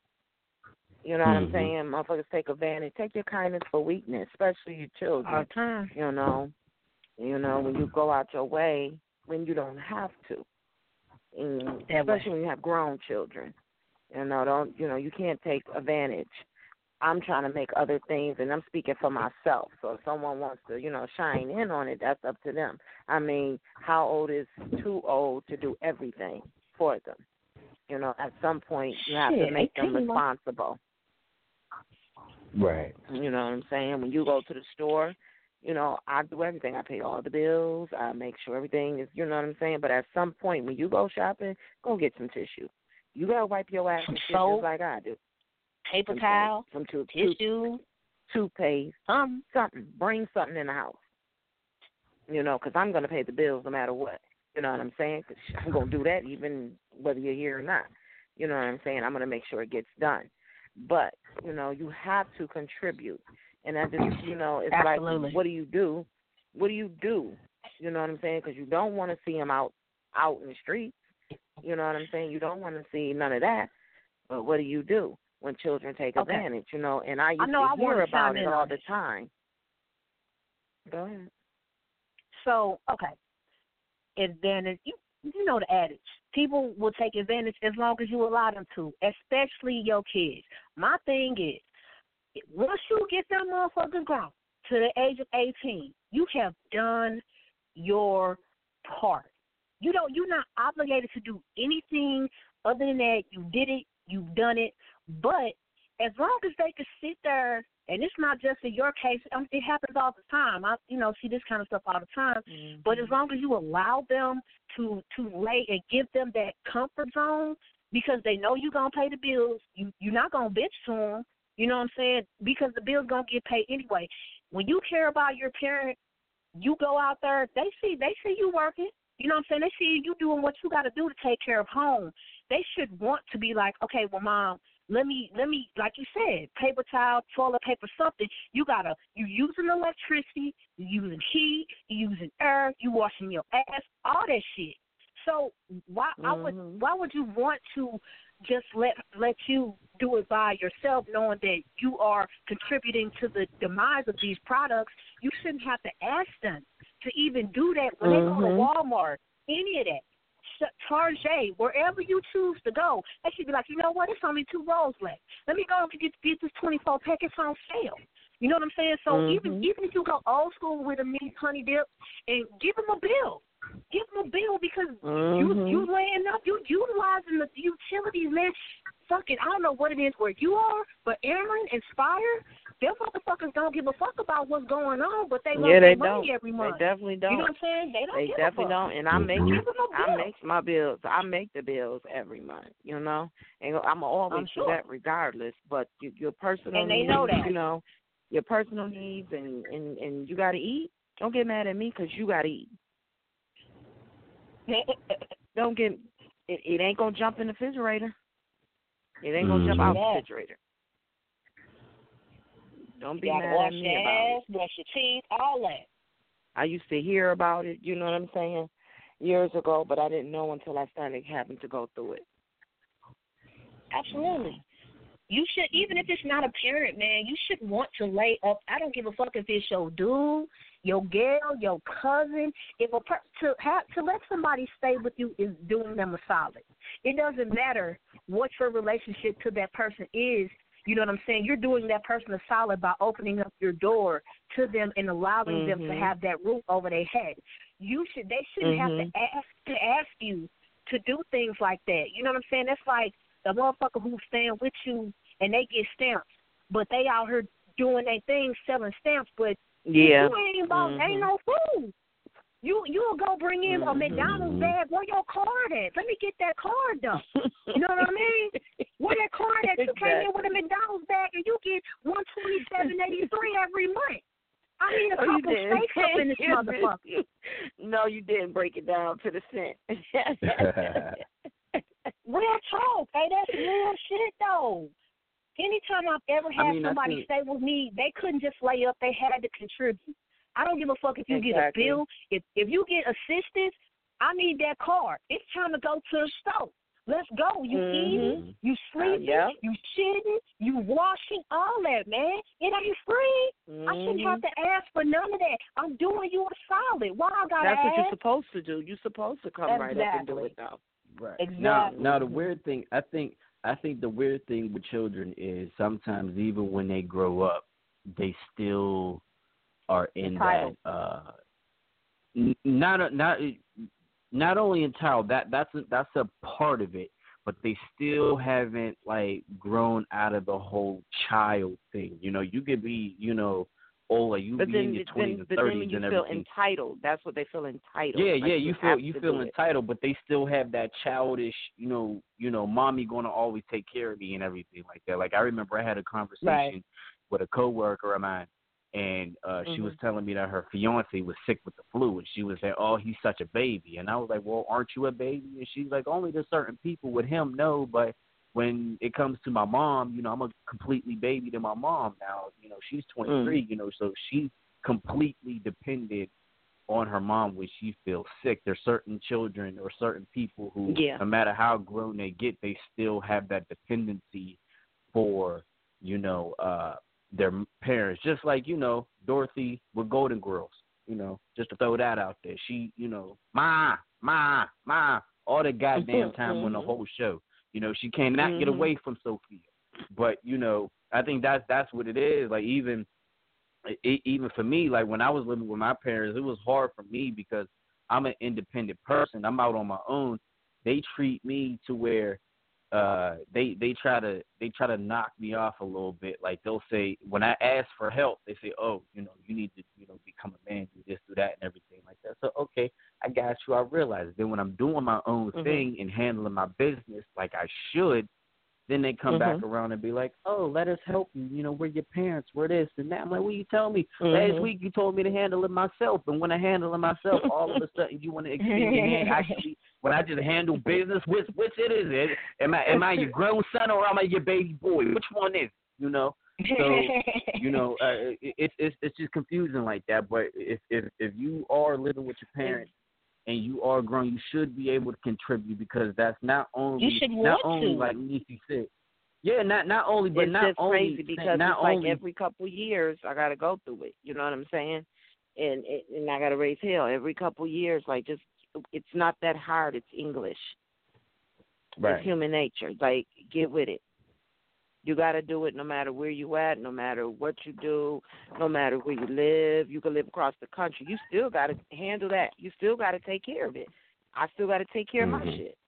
[SPEAKER 6] You know what
[SPEAKER 4] Mm-hmm.
[SPEAKER 6] I'm saying? Motherfuckers take advantage. Take your kindness for weakness, especially your children.
[SPEAKER 3] All the time.
[SPEAKER 6] You know, you know when you go out your way when you don't have to, and
[SPEAKER 3] That way.
[SPEAKER 6] especially when you have grown children. You know, don't you know you can't take advantage. I'm trying to make other things, and I'm speaking for myself. So if someone wants to, you know, shine in on it, that's up to them. I mean, how old is too old to do everything for them? You know, at some point you have
[SPEAKER 3] Shit,
[SPEAKER 6] to make them
[SPEAKER 3] eighteen,
[SPEAKER 6] responsible.
[SPEAKER 4] Right.
[SPEAKER 6] You know what I'm saying? When you go to the store, you know, I do everything. I pay all the bills. I make sure everything is, you know what I'm saying? But at some point when you go shopping, go get some tissue. You got to wipe your ass and shit
[SPEAKER 3] soap,
[SPEAKER 6] just like I do.
[SPEAKER 3] paper
[SPEAKER 6] Some
[SPEAKER 3] towel,
[SPEAKER 6] soap, some tooth,
[SPEAKER 3] tissue,
[SPEAKER 6] toothpaste,
[SPEAKER 3] um,
[SPEAKER 6] something. Bring something in the house. You know, because I'm going to pay the bills no matter what. You know what I'm saying? Cause I'm going to do that even whether you're here or not. You know what I'm saying? I'm going to make sure it gets done. But, you know, you have to contribute. And I just, you know, it's
[SPEAKER 3] Absolutely.
[SPEAKER 6] like, what do you do? What do you do? You know what I'm saying? Because you don't want to see them out, out in the streets. You know what I'm saying? You don't want to see none of that. But what do you do when children take
[SPEAKER 3] Okay.
[SPEAKER 6] advantage, you know? And I used
[SPEAKER 3] I know
[SPEAKER 6] to
[SPEAKER 3] I
[SPEAKER 6] hear
[SPEAKER 3] wanna
[SPEAKER 6] about
[SPEAKER 3] chime
[SPEAKER 6] it
[SPEAKER 3] in
[SPEAKER 6] all
[SPEAKER 3] on
[SPEAKER 6] the
[SPEAKER 3] this.
[SPEAKER 6] time. Go ahead.
[SPEAKER 3] So, okay. And then it, you you know the adage. People will take advantage as long as you allow them to, especially your kids. My thing is, once you get them motherfuckers grown to the age of eighteen, you have done your part. You don't. You're not obligated to do anything other than that. You did it. You've done it. But as long as they can sit there, and it's not just in your case. Um, it happens all the time. I, you know, see this kind of stuff all the time.
[SPEAKER 6] Mm-hmm.
[SPEAKER 3] But as long as you allow them to to lay and give them that comfort zone, because they know you're gonna pay the bills, you you're not gonna bitch to them. You know what I'm saying? Because the bills gonna get paid anyway. When you care about your parent, you go out there. They see they see you working. You know what I'm saying? They see you doing what you got to do to take care of home. They should want to be like, okay, well, mom, let me, let me, like you said, paper towel, toilet paper, something. You got to, you using electricity, you using heat, you using air, you washing your ass, all that shit. So why
[SPEAKER 6] Mm-hmm.
[SPEAKER 3] I would, why would you want to just let let you do it by yourself, knowing that you are contributing to the demise of these products? You shouldn't have to ask them to even do that when
[SPEAKER 6] Mm-hmm.
[SPEAKER 3] they go to Walmart, any of that. Target, wherever you choose to go, they should be like, you know what, it's only two rolls left. Let me go and get, get this twenty-four pack. It's on sale. You know what I'm saying? So
[SPEAKER 6] Mm-hmm.
[SPEAKER 3] even even if you go old school with a mini honey dip, and give them a bill. Give them a bill because
[SPEAKER 6] Mm-hmm.
[SPEAKER 3] you you laying up, you utilizing the utilities, man. Fuck it, I don't know what it is where you are, but Aaron, Inspire, them motherfuckers don't give a fuck about what's going on, but they want
[SPEAKER 6] Yeah,
[SPEAKER 3] their
[SPEAKER 6] they
[SPEAKER 3] money
[SPEAKER 6] don't.
[SPEAKER 3] every month.
[SPEAKER 6] They definitely don't.
[SPEAKER 3] You know what I'm saying? They don't
[SPEAKER 6] They
[SPEAKER 3] give
[SPEAKER 6] definitely
[SPEAKER 3] a fuck.
[SPEAKER 6] don't. And I make
[SPEAKER 3] Give them a
[SPEAKER 6] I
[SPEAKER 3] bill.
[SPEAKER 6] make my bills. I make the bills every month. You know, and I'm always
[SPEAKER 3] I'm
[SPEAKER 6] do
[SPEAKER 3] sure.
[SPEAKER 6] that regardless. But your, your personal
[SPEAKER 3] And they
[SPEAKER 6] needs,
[SPEAKER 3] know that.
[SPEAKER 6] you know, your personal needs, and and and you got to eat. Don't get mad at me because you got to eat. Don't get it. It ain't gonna jump in the refrigerator. It ain't gonna jump
[SPEAKER 4] Mhm.
[SPEAKER 6] out the
[SPEAKER 3] Yeah.
[SPEAKER 6] refrigerator. Don't be
[SPEAKER 3] You gotta
[SPEAKER 6] mad
[SPEAKER 3] wash
[SPEAKER 6] at me
[SPEAKER 3] your
[SPEAKER 6] about it.
[SPEAKER 3] ass, brush your teeth, all that.
[SPEAKER 6] I used to hear about it, you know what I'm saying, years ago, but I didn't know until I started having to go through it.
[SPEAKER 3] Absolutely. You should, even if it's not a parent, man, you should want to lay up. I don't give a fuck if it's your dude, your girl, your cousin. If a per- to have to let somebody stay with you is doing them a solid. It doesn't matter what your relationship to that person is. You know what I'm saying? You're doing that person a solid by opening up your door to them and allowing them to
[SPEAKER 6] Mhm.
[SPEAKER 3] have that roof over their head. You should. They shouldn't have
[SPEAKER 6] Mhm.
[SPEAKER 3] to ask to ask you to do things like that. You know what I'm saying? That's like the motherfucker who's staying with you and they get stamps, but they out here doing their thing, selling stamps, but
[SPEAKER 6] yeah,
[SPEAKER 3] you ain't about,
[SPEAKER 6] mm-hmm.
[SPEAKER 3] ain't no food. You you'll go bring in
[SPEAKER 6] mm-hmm.
[SPEAKER 3] a McDonald's bag. Where your card at? Let me get that card though. You know what I mean? Where that card at? You
[SPEAKER 6] exactly.
[SPEAKER 3] came in with a McDonald's bag and you get one twenty seven eighty three every month. I need a
[SPEAKER 6] oh,
[SPEAKER 3] couple steaks up in this motherfucker.
[SPEAKER 6] No, you didn't break it down to the cent.
[SPEAKER 3] Real talk, hey, that's real shit though. Anytime I've ever had
[SPEAKER 4] I mean,
[SPEAKER 3] somebody
[SPEAKER 4] think...
[SPEAKER 3] stay with me, they couldn't just lay up. They had to contribute. I don't give a fuck if you
[SPEAKER 6] exactly.
[SPEAKER 3] get a bill. If if you get assistance, I need that card. It's time to go to the store. Let's go. You
[SPEAKER 6] mm-hmm.
[SPEAKER 3] eating, you sleeping,
[SPEAKER 6] uh, yeah.
[SPEAKER 3] you shitting, you washing, all that, man. It ain't free.
[SPEAKER 6] Mm-hmm.
[SPEAKER 3] I shouldn't have to ask for none of that. I'm doing you a solid. Why I gotta
[SPEAKER 6] That's
[SPEAKER 3] ask?
[SPEAKER 6] what you're supposed to do. You're supposed to come
[SPEAKER 3] exactly.
[SPEAKER 6] right up and do it now.
[SPEAKER 4] Right.
[SPEAKER 3] Exactly.
[SPEAKER 4] Now, now the weird thing, I think, I think the weird thing with children is sometimes even when they grow up, they still are in
[SPEAKER 3] entitled.
[SPEAKER 4] that. Uh, n- not not not only entitled. That that's a, that's a part of it, but they still haven't like grown out of the whole child thing. You know, you could be, you know, old, like you
[SPEAKER 6] but
[SPEAKER 4] be
[SPEAKER 6] then,
[SPEAKER 4] in your twenties and
[SPEAKER 6] but
[SPEAKER 4] thirties
[SPEAKER 6] then when you
[SPEAKER 4] and
[SPEAKER 6] feel
[SPEAKER 4] everything.
[SPEAKER 6] entitled, that's what they feel entitled.
[SPEAKER 4] Yeah,
[SPEAKER 6] like
[SPEAKER 4] yeah,
[SPEAKER 6] you,
[SPEAKER 4] you feel you feel
[SPEAKER 6] it.
[SPEAKER 4] entitled, but they still have that childish, you know, you know, mommy gonna always take care of me and everything like that. Like I remember I had a conversation
[SPEAKER 3] right.
[SPEAKER 4] with a coworker of mine, and uh,
[SPEAKER 6] mm-hmm.
[SPEAKER 4] she was telling me that her fiance was sick with the flu, and she was saying, "Oh, he's such a baby," and I was like, "Well, aren't you a baby?" And she's like, "Only to certain people. With him, no, but." When it comes to my mom, you know, I'm a completely baby to my mom now. You know, she's twenty-three, mm. you know, so she's completely dependent on her mom when she feels sick. There's certain children or certain people who,
[SPEAKER 6] yeah.
[SPEAKER 4] no matter how grown they get, they still have that dependency for, you know, uh, their parents. Just like, you know, Dorothy with Golden Girls, you know, just to throw that out there. She, you know, ma, ma, ma, all the goddamn time
[SPEAKER 6] mm-hmm.
[SPEAKER 4] on the whole show. You know, she cannot
[SPEAKER 6] mm-hmm.
[SPEAKER 4] get away from Sophia. But, you know, I think that's that's what it is. Like, even it, even for me, like, when I was living with my parents, it was hard for me because I'm an independent person. I'm out on my own. They treat me to where uh, they they try to they try to knock me off a little bit. Like, they'll say, when I ask for help, they say, oh, you know, you need to, you know, become a man, do this, do that, and everything like that. So, okay, I got you. I realize it. Then when I'm doing my own
[SPEAKER 6] mm-hmm.
[SPEAKER 4] thing and handling my business like I should, then they come
[SPEAKER 6] mm-hmm.
[SPEAKER 4] back around and be like, oh, let us help you. You know, we're your parents. We're this and that. I'm like, what you tell me?
[SPEAKER 6] Mm-hmm.
[SPEAKER 4] Last week you told me to handle it myself. And when I handle it myself, all of a sudden you want to extend your hand. Actually, when I just handle business, which which it is it? Am I am I your grown son or am I your baby boy? Which one is it? You know? So, you know, uh, it, it, it's it's just confusing like that. But if, if, if you are living with your parents, and you are grown, you should be able to contribute because that's not only
[SPEAKER 3] you should
[SPEAKER 4] not
[SPEAKER 3] want
[SPEAKER 4] only
[SPEAKER 3] to.
[SPEAKER 4] like Niecy said. Yeah, not not only, but
[SPEAKER 6] it's
[SPEAKER 4] not
[SPEAKER 6] just
[SPEAKER 4] only
[SPEAKER 6] crazy because
[SPEAKER 4] not
[SPEAKER 6] it's
[SPEAKER 4] only,
[SPEAKER 6] like every couple years I gotta go through it. You know what I'm saying? And and I gotta raise hell every couple years. Like just it's not that hard. It's English.
[SPEAKER 4] right.
[SPEAKER 6] It's human nature. Like get with it. You got to do it no matter where you at, no matter what you do, no matter where you live. You can live across the country. You still got to handle that. You still got to take care of it. I still got to take care
[SPEAKER 4] mm-hmm.
[SPEAKER 6] of my shit.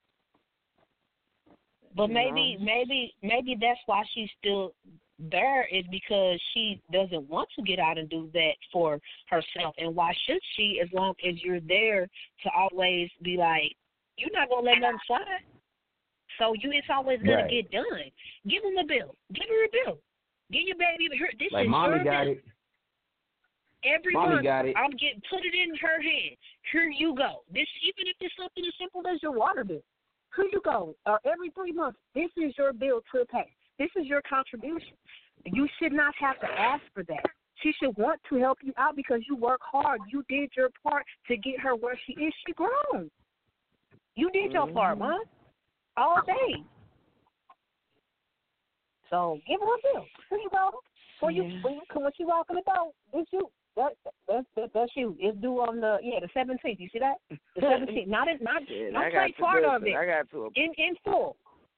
[SPEAKER 3] But
[SPEAKER 6] you
[SPEAKER 3] maybe,
[SPEAKER 6] know?
[SPEAKER 3] maybe, maybe that's why she's still there is because she doesn't want to get out and do that for herself. And why should she, as long as you're there to always be like, you're not going to let nothing slide. So you, it's always going
[SPEAKER 4] right.
[SPEAKER 3] to get done. Give him a bill. Give her a bill. Give your baby her. This
[SPEAKER 4] like
[SPEAKER 3] is
[SPEAKER 4] mommy
[SPEAKER 3] your
[SPEAKER 4] got
[SPEAKER 3] bill.
[SPEAKER 4] it.
[SPEAKER 3] Every
[SPEAKER 4] mommy
[SPEAKER 3] month,
[SPEAKER 4] got it.
[SPEAKER 3] I'm getting put it in her hand. Here you go. This, even if it's something as simple as your water bill. Here you go. Uh, every three months, this is your bill to pay. This is your contribution. You should not have to ask for that. She should want to help you out because you work hard. You did your part to get her where she is. She grown. You did your
[SPEAKER 6] mm-hmm.
[SPEAKER 3] part, man. All day. So give her a bill. Here you go. When you when you when she walking about, it's you. That that, that that's you. It's due on the yeah the seventeenth. You see that? The seventeenth. Not in not
[SPEAKER 6] yeah,
[SPEAKER 3] not play part of it.
[SPEAKER 6] I got to.
[SPEAKER 3] In in full.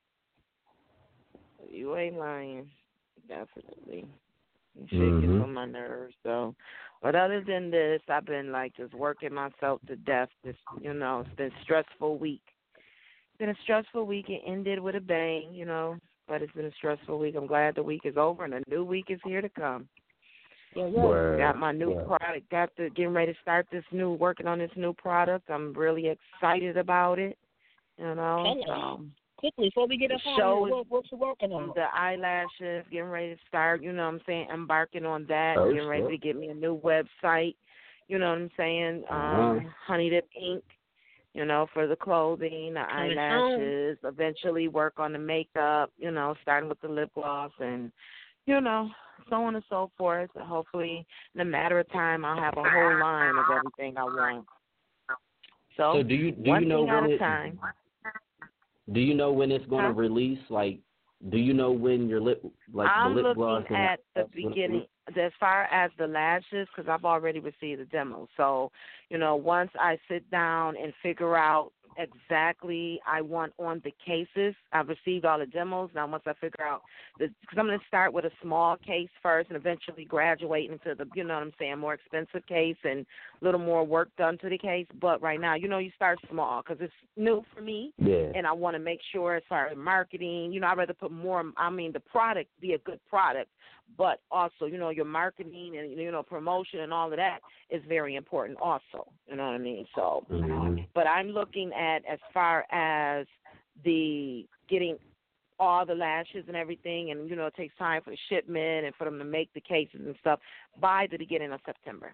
[SPEAKER 6] You ain't lying. Definitely. Shit
[SPEAKER 4] mm-hmm.
[SPEAKER 6] gets on my nerves. So, but other than this, I've been like just working myself to death. This you know it's been a stressful week. It's been a stressful week. It ended with a bang. You know, but it's been a stressful week. I'm glad the week is over and a new week is here to come.
[SPEAKER 3] Yeah, yeah.
[SPEAKER 6] Word. Got my new
[SPEAKER 3] Word.
[SPEAKER 6] product. Got the getting ready to start this new, working on this new product. I'm really excited about it. You know, um,
[SPEAKER 3] quickly before we get up on
[SPEAKER 6] show
[SPEAKER 3] here, what, what's you working on?
[SPEAKER 6] The eyelashes, getting ready to start. You know what I'm saying? Embarking on that.
[SPEAKER 3] Oh,
[SPEAKER 6] getting ready
[SPEAKER 3] sure.
[SPEAKER 6] to get me a new website. You know what I'm saying? Um,
[SPEAKER 3] Uh-huh.
[SPEAKER 6] Honey Dip Ink. You know, for the clothing, the
[SPEAKER 3] Coming
[SPEAKER 6] eyelashes. Eventually work on the makeup. You know, starting with the lip gloss and, you know, so on and so forth. And hopefully, in a matter of time, I'll have a whole line of everything I want. So,
[SPEAKER 4] So do you do
[SPEAKER 6] one
[SPEAKER 4] you know
[SPEAKER 6] thing at
[SPEAKER 4] when
[SPEAKER 6] a
[SPEAKER 4] it,
[SPEAKER 6] time.
[SPEAKER 4] do you know when it's going to
[SPEAKER 6] Huh?
[SPEAKER 4] release? Like, do you know when your lip like
[SPEAKER 6] I'm
[SPEAKER 4] the lip
[SPEAKER 6] looking
[SPEAKER 4] gloss and
[SPEAKER 6] at the
[SPEAKER 4] that's gonna
[SPEAKER 6] beginning, as far as the lashes, because I've already received the demo. So, you know, once I sit down and figure out exactly I want on the cases, I've received all the demos. Now, once I figure out, because I'm going to start with a small case first and eventually graduate into the, you know what I'm saying, more expensive case and a little more work done to the case. But right now, you know, you start small because it's new for me.
[SPEAKER 4] Yeah.
[SPEAKER 6] And I want to make sure as far as marketing, you know, I'd rather put more, I mean, the product be a good product, but also, you know, your marketing and, you know, promotion and all of that is very important also, you know what I mean? So,
[SPEAKER 4] Mhm.
[SPEAKER 6] but I'm looking at as far as the getting all the lashes and everything, and, you know, it takes time for the shipment and for them to make the cases and stuff by the beginning of September.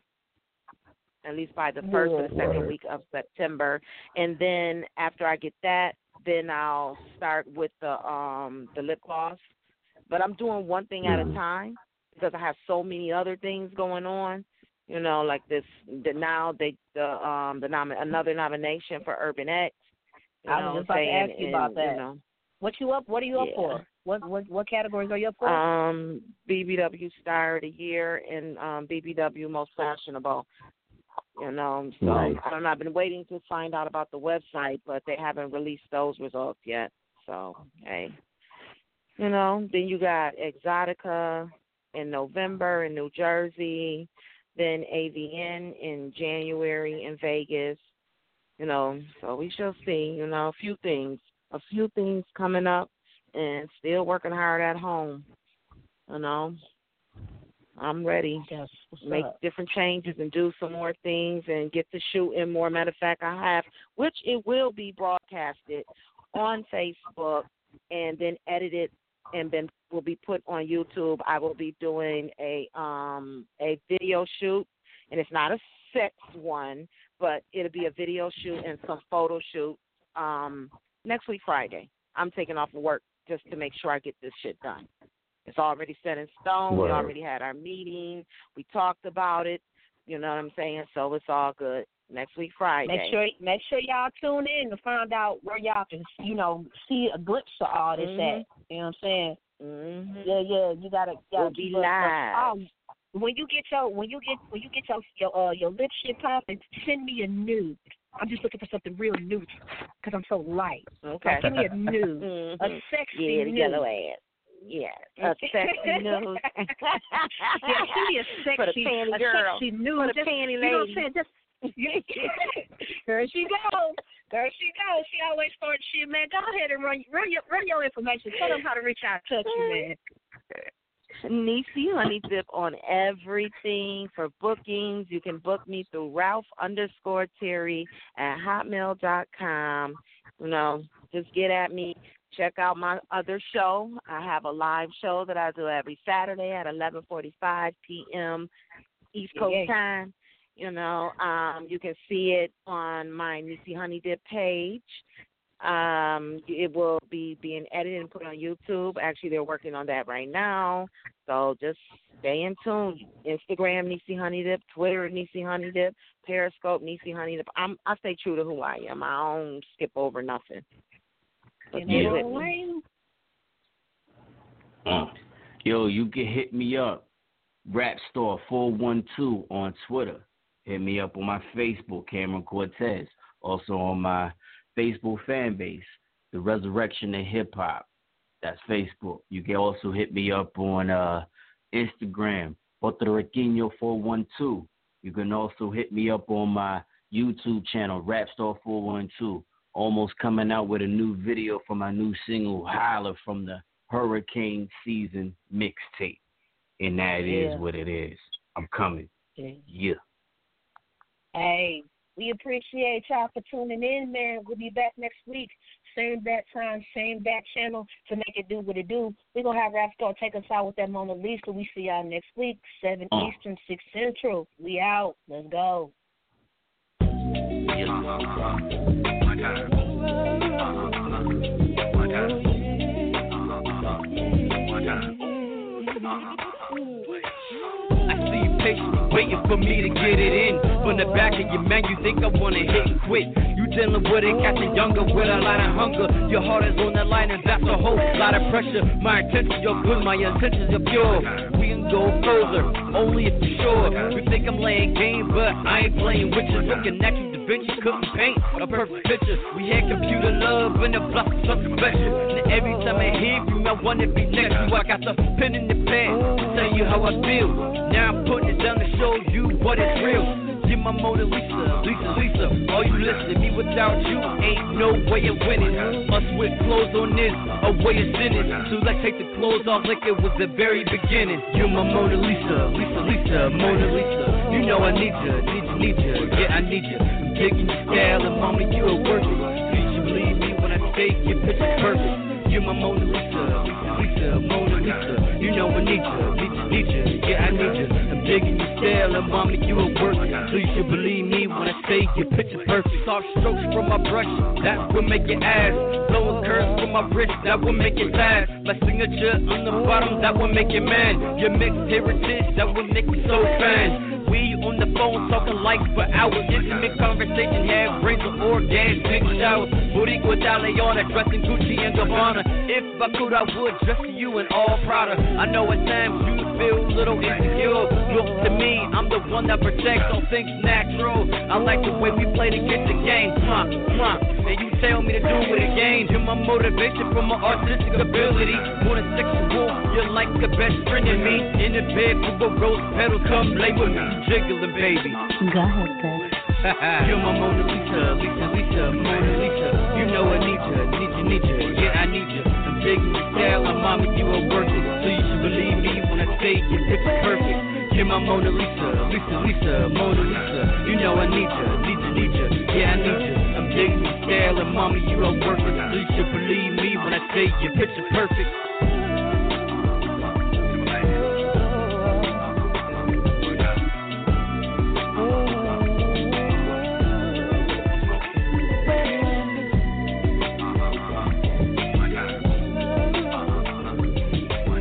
[SPEAKER 6] At least by the first or the second week of September. And then after I get that, then I'll start with the um the lip gloss. But I'm doing one thing at a time because I have so many other things going on. You know, like this. The now they the um the nom- another nomination for Urban X. You
[SPEAKER 3] I
[SPEAKER 6] know
[SPEAKER 3] was just
[SPEAKER 6] what
[SPEAKER 3] about
[SPEAKER 6] I'm
[SPEAKER 3] to
[SPEAKER 6] saying?
[SPEAKER 3] ask you about
[SPEAKER 6] And,
[SPEAKER 3] that.
[SPEAKER 6] You know,
[SPEAKER 3] What you up? What are you up
[SPEAKER 6] Yeah.
[SPEAKER 3] for? What what what categories are you up for?
[SPEAKER 6] um, B B W Star of the Year and um, B B W Most Fashionable. You know, so
[SPEAKER 4] Nice.
[SPEAKER 6] I don't know. I've been waiting to find out about the website, but they haven't released those results yet. So, hey, you know, then you got Exotica in November in New Jersey, then A V N in January in Vegas. You know, so we shall see. You know, a few things, a few things coming up, and still working hard at home. You know. I'm ready to make
[SPEAKER 3] up?
[SPEAKER 6] different changes and do some more things and get to shooting more. Matter of fact, I have, which it will be broadcasted on Facebook and then edited and then will be put on YouTube. I will be doing a um a video shoot, and it's not a sex one, but it'll be a video shoot and some photo shoot um next week Friday. I'm taking off of work just to make sure I get this shit done. It's already set in stone.
[SPEAKER 4] Word.
[SPEAKER 6] We already had our meeting. We talked about it. You know what I'm saying? So it's all good. Next week, Friday.
[SPEAKER 3] Make sure make sure y'all tune in to find out where y'all can, you know, see a glimpse of all this
[SPEAKER 6] Mhm.
[SPEAKER 3] at. You know what I'm saying?
[SPEAKER 6] Mm-hmm.
[SPEAKER 3] Yeah, yeah. You gotta, gotta
[SPEAKER 6] We'll be
[SPEAKER 3] keep up-
[SPEAKER 6] live.
[SPEAKER 3] Oh, when you get your when you get when you get your your uh, your lip shit popping, send me a nude. I'm just looking for something real nude because I'm so light.
[SPEAKER 6] Okay.
[SPEAKER 3] Like, give me a nude,
[SPEAKER 6] Mhm.
[SPEAKER 3] a sexy
[SPEAKER 6] Yeah, the
[SPEAKER 3] nude.
[SPEAKER 6] yellow ass. Yeah, a sexy nude.
[SPEAKER 3] Yeah, give me a sexy,
[SPEAKER 6] For the panty
[SPEAKER 3] a
[SPEAKER 6] girl.
[SPEAKER 3] sexy nude.
[SPEAKER 6] For the
[SPEAKER 3] Just-
[SPEAKER 6] panty
[SPEAKER 3] You know what I'm
[SPEAKER 6] lady.
[SPEAKER 3] saying? Just there she goes. There she goes. She always starts shit, man. Go ahead and run run your run your information. Tell them how to reach out and touch you, man.
[SPEAKER 6] Niecy Honey Dip on everything for bookings. You can book me through Ralph underscore Terry at hotmail dot com. You know, just get at me. Check out my other show. I have a live show that I do every Saturday at eleven forty-five p.m. East Coast
[SPEAKER 3] Yeah.
[SPEAKER 6] time. You know, um, you can see it on my Niecy Honey Dip page. Um, it will be being edited and put on YouTube. Actually, they're working on that right now. So just stay in tune. Instagram, Niecy Honey Dip. Twitter, Niecy Honey Dip. Periscope, Niecy Honey Dip. I'm, I stay true to who I am. I don't skip over nothing. So
[SPEAKER 3] You
[SPEAKER 6] get
[SPEAKER 3] know
[SPEAKER 6] with
[SPEAKER 3] what I
[SPEAKER 6] me.
[SPEAKER 3] mean?
[SPEAKER 7] Uh, yo, you can hit me up, Rap Store four one two on Twitter. Hit me up on my Facebook, Cameron Cortez. Also on my Facebook fan base, The Resurrection of Hip Hop. That's Facebook. You can also hit me up on uh, Instagram, Puerto Riqueño four one two. You can also hit me up on my YouTube channel, Rap Store four one two. Almost coming out with a new video for my new single, Holler, from the hurricane season mixtape. And that
[SPEAKER 3] Yeah.
[SPEAKER 7] is what it is. I'm coming.
[SPEAKER 3] Yeah.
[SPEAKER 7] Yeah.
[SPEAKER 3] Hey, we appreciate y'all for tuning in, man. We'll be back next week. Same bat time, same bat channel to make it do what it do. We're going to have Rap Star take us out with that Mona Lisa. We see y'all next week, seven
[SPEAKER 7] Uh.
[SPEAKER 3] Eastern, six Central. We out. Let's go.
[SPEAKER 2] I see you patiently waiting for me to get it in. From the back of your man, you think I wanna hit and quit. You dealing with it, catching younger with a lot of hunger. Your heart is on the line and that's a whole lot of pressure. My intentions are good, my intentions are pure. We can go further, only if you're sure. You think I'm laying game, but I ain't playing with you. Looking at you, Da Vinci couldn't paint a perfect picture. We had computer love and the plus something special. And every time I hear you, I wanna be next to you. I got the pen in the pen to tell you how I feel. Now I'm putting it down to show you what is real. You're my Mona Lisa, Lisa, Lisa. All you listening, me without you ain't no way of winning. Us with clothes on this, a way of sinning. So let's take the clothes off like it was the very beginning. You're my Mona Lisa, Lisa, Lisa, Mona Lisa. You know I need you, need you, need you. Yeah, I need you. I'm digging your style and mama, you are worth it. Please you believe me when I say your picture's perfect. You're my Mona Lisa, Lisa, Lisa, Mona Lisa. You know I need you, need you, need you. Yeah, I need you. I'm digging your style and mama, you are worth it. Please you believe me when I say your picture's perfect. Soft strokes from my brush, that will make your ass. Blowing curves from my wrist, that will make it fast. My signature on the bottom, that will make you mad. Your mixed heritage, that will make me so fan. We on the phone talking like for hours. Intimate conversation, have brains of orgasmic showers. Boutique Leona, dressing Gucci and Gabbana. If I could, I would dress you in all Prada. I know at times you feel a little insecure. Look to me, I'm the one that protects all things natural. I like the way we play to get the game. Mwah, mwah. And you tell me to do it again. You're my motivation for my artistic ability. More than sexual, you're like the best friend in me. In the bed, with rose petals, come lay with me. Jiggling, baby.
[SPEAKER 3] Go ahead, baby.
[SPEAKER 2] You're my Mona Lisa, Lisa, Lisa, Mona Lisa. You know I need you, need you, need you. Yeah, I need you. I'm digging your style, and mama, you are worth it. So you should believe me when I say your picture's perfect. You're my Mona Lisa, Lisa, Lisa, Mona Lisa. You know I need you, need you, need you. Yeah, I need you. I'm digging your style, and mama, you are worth it. So you should believe me when I say your picture's perfect.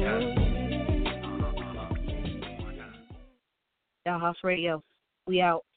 [SPEAKER 3] Dollhouse Radio. We out.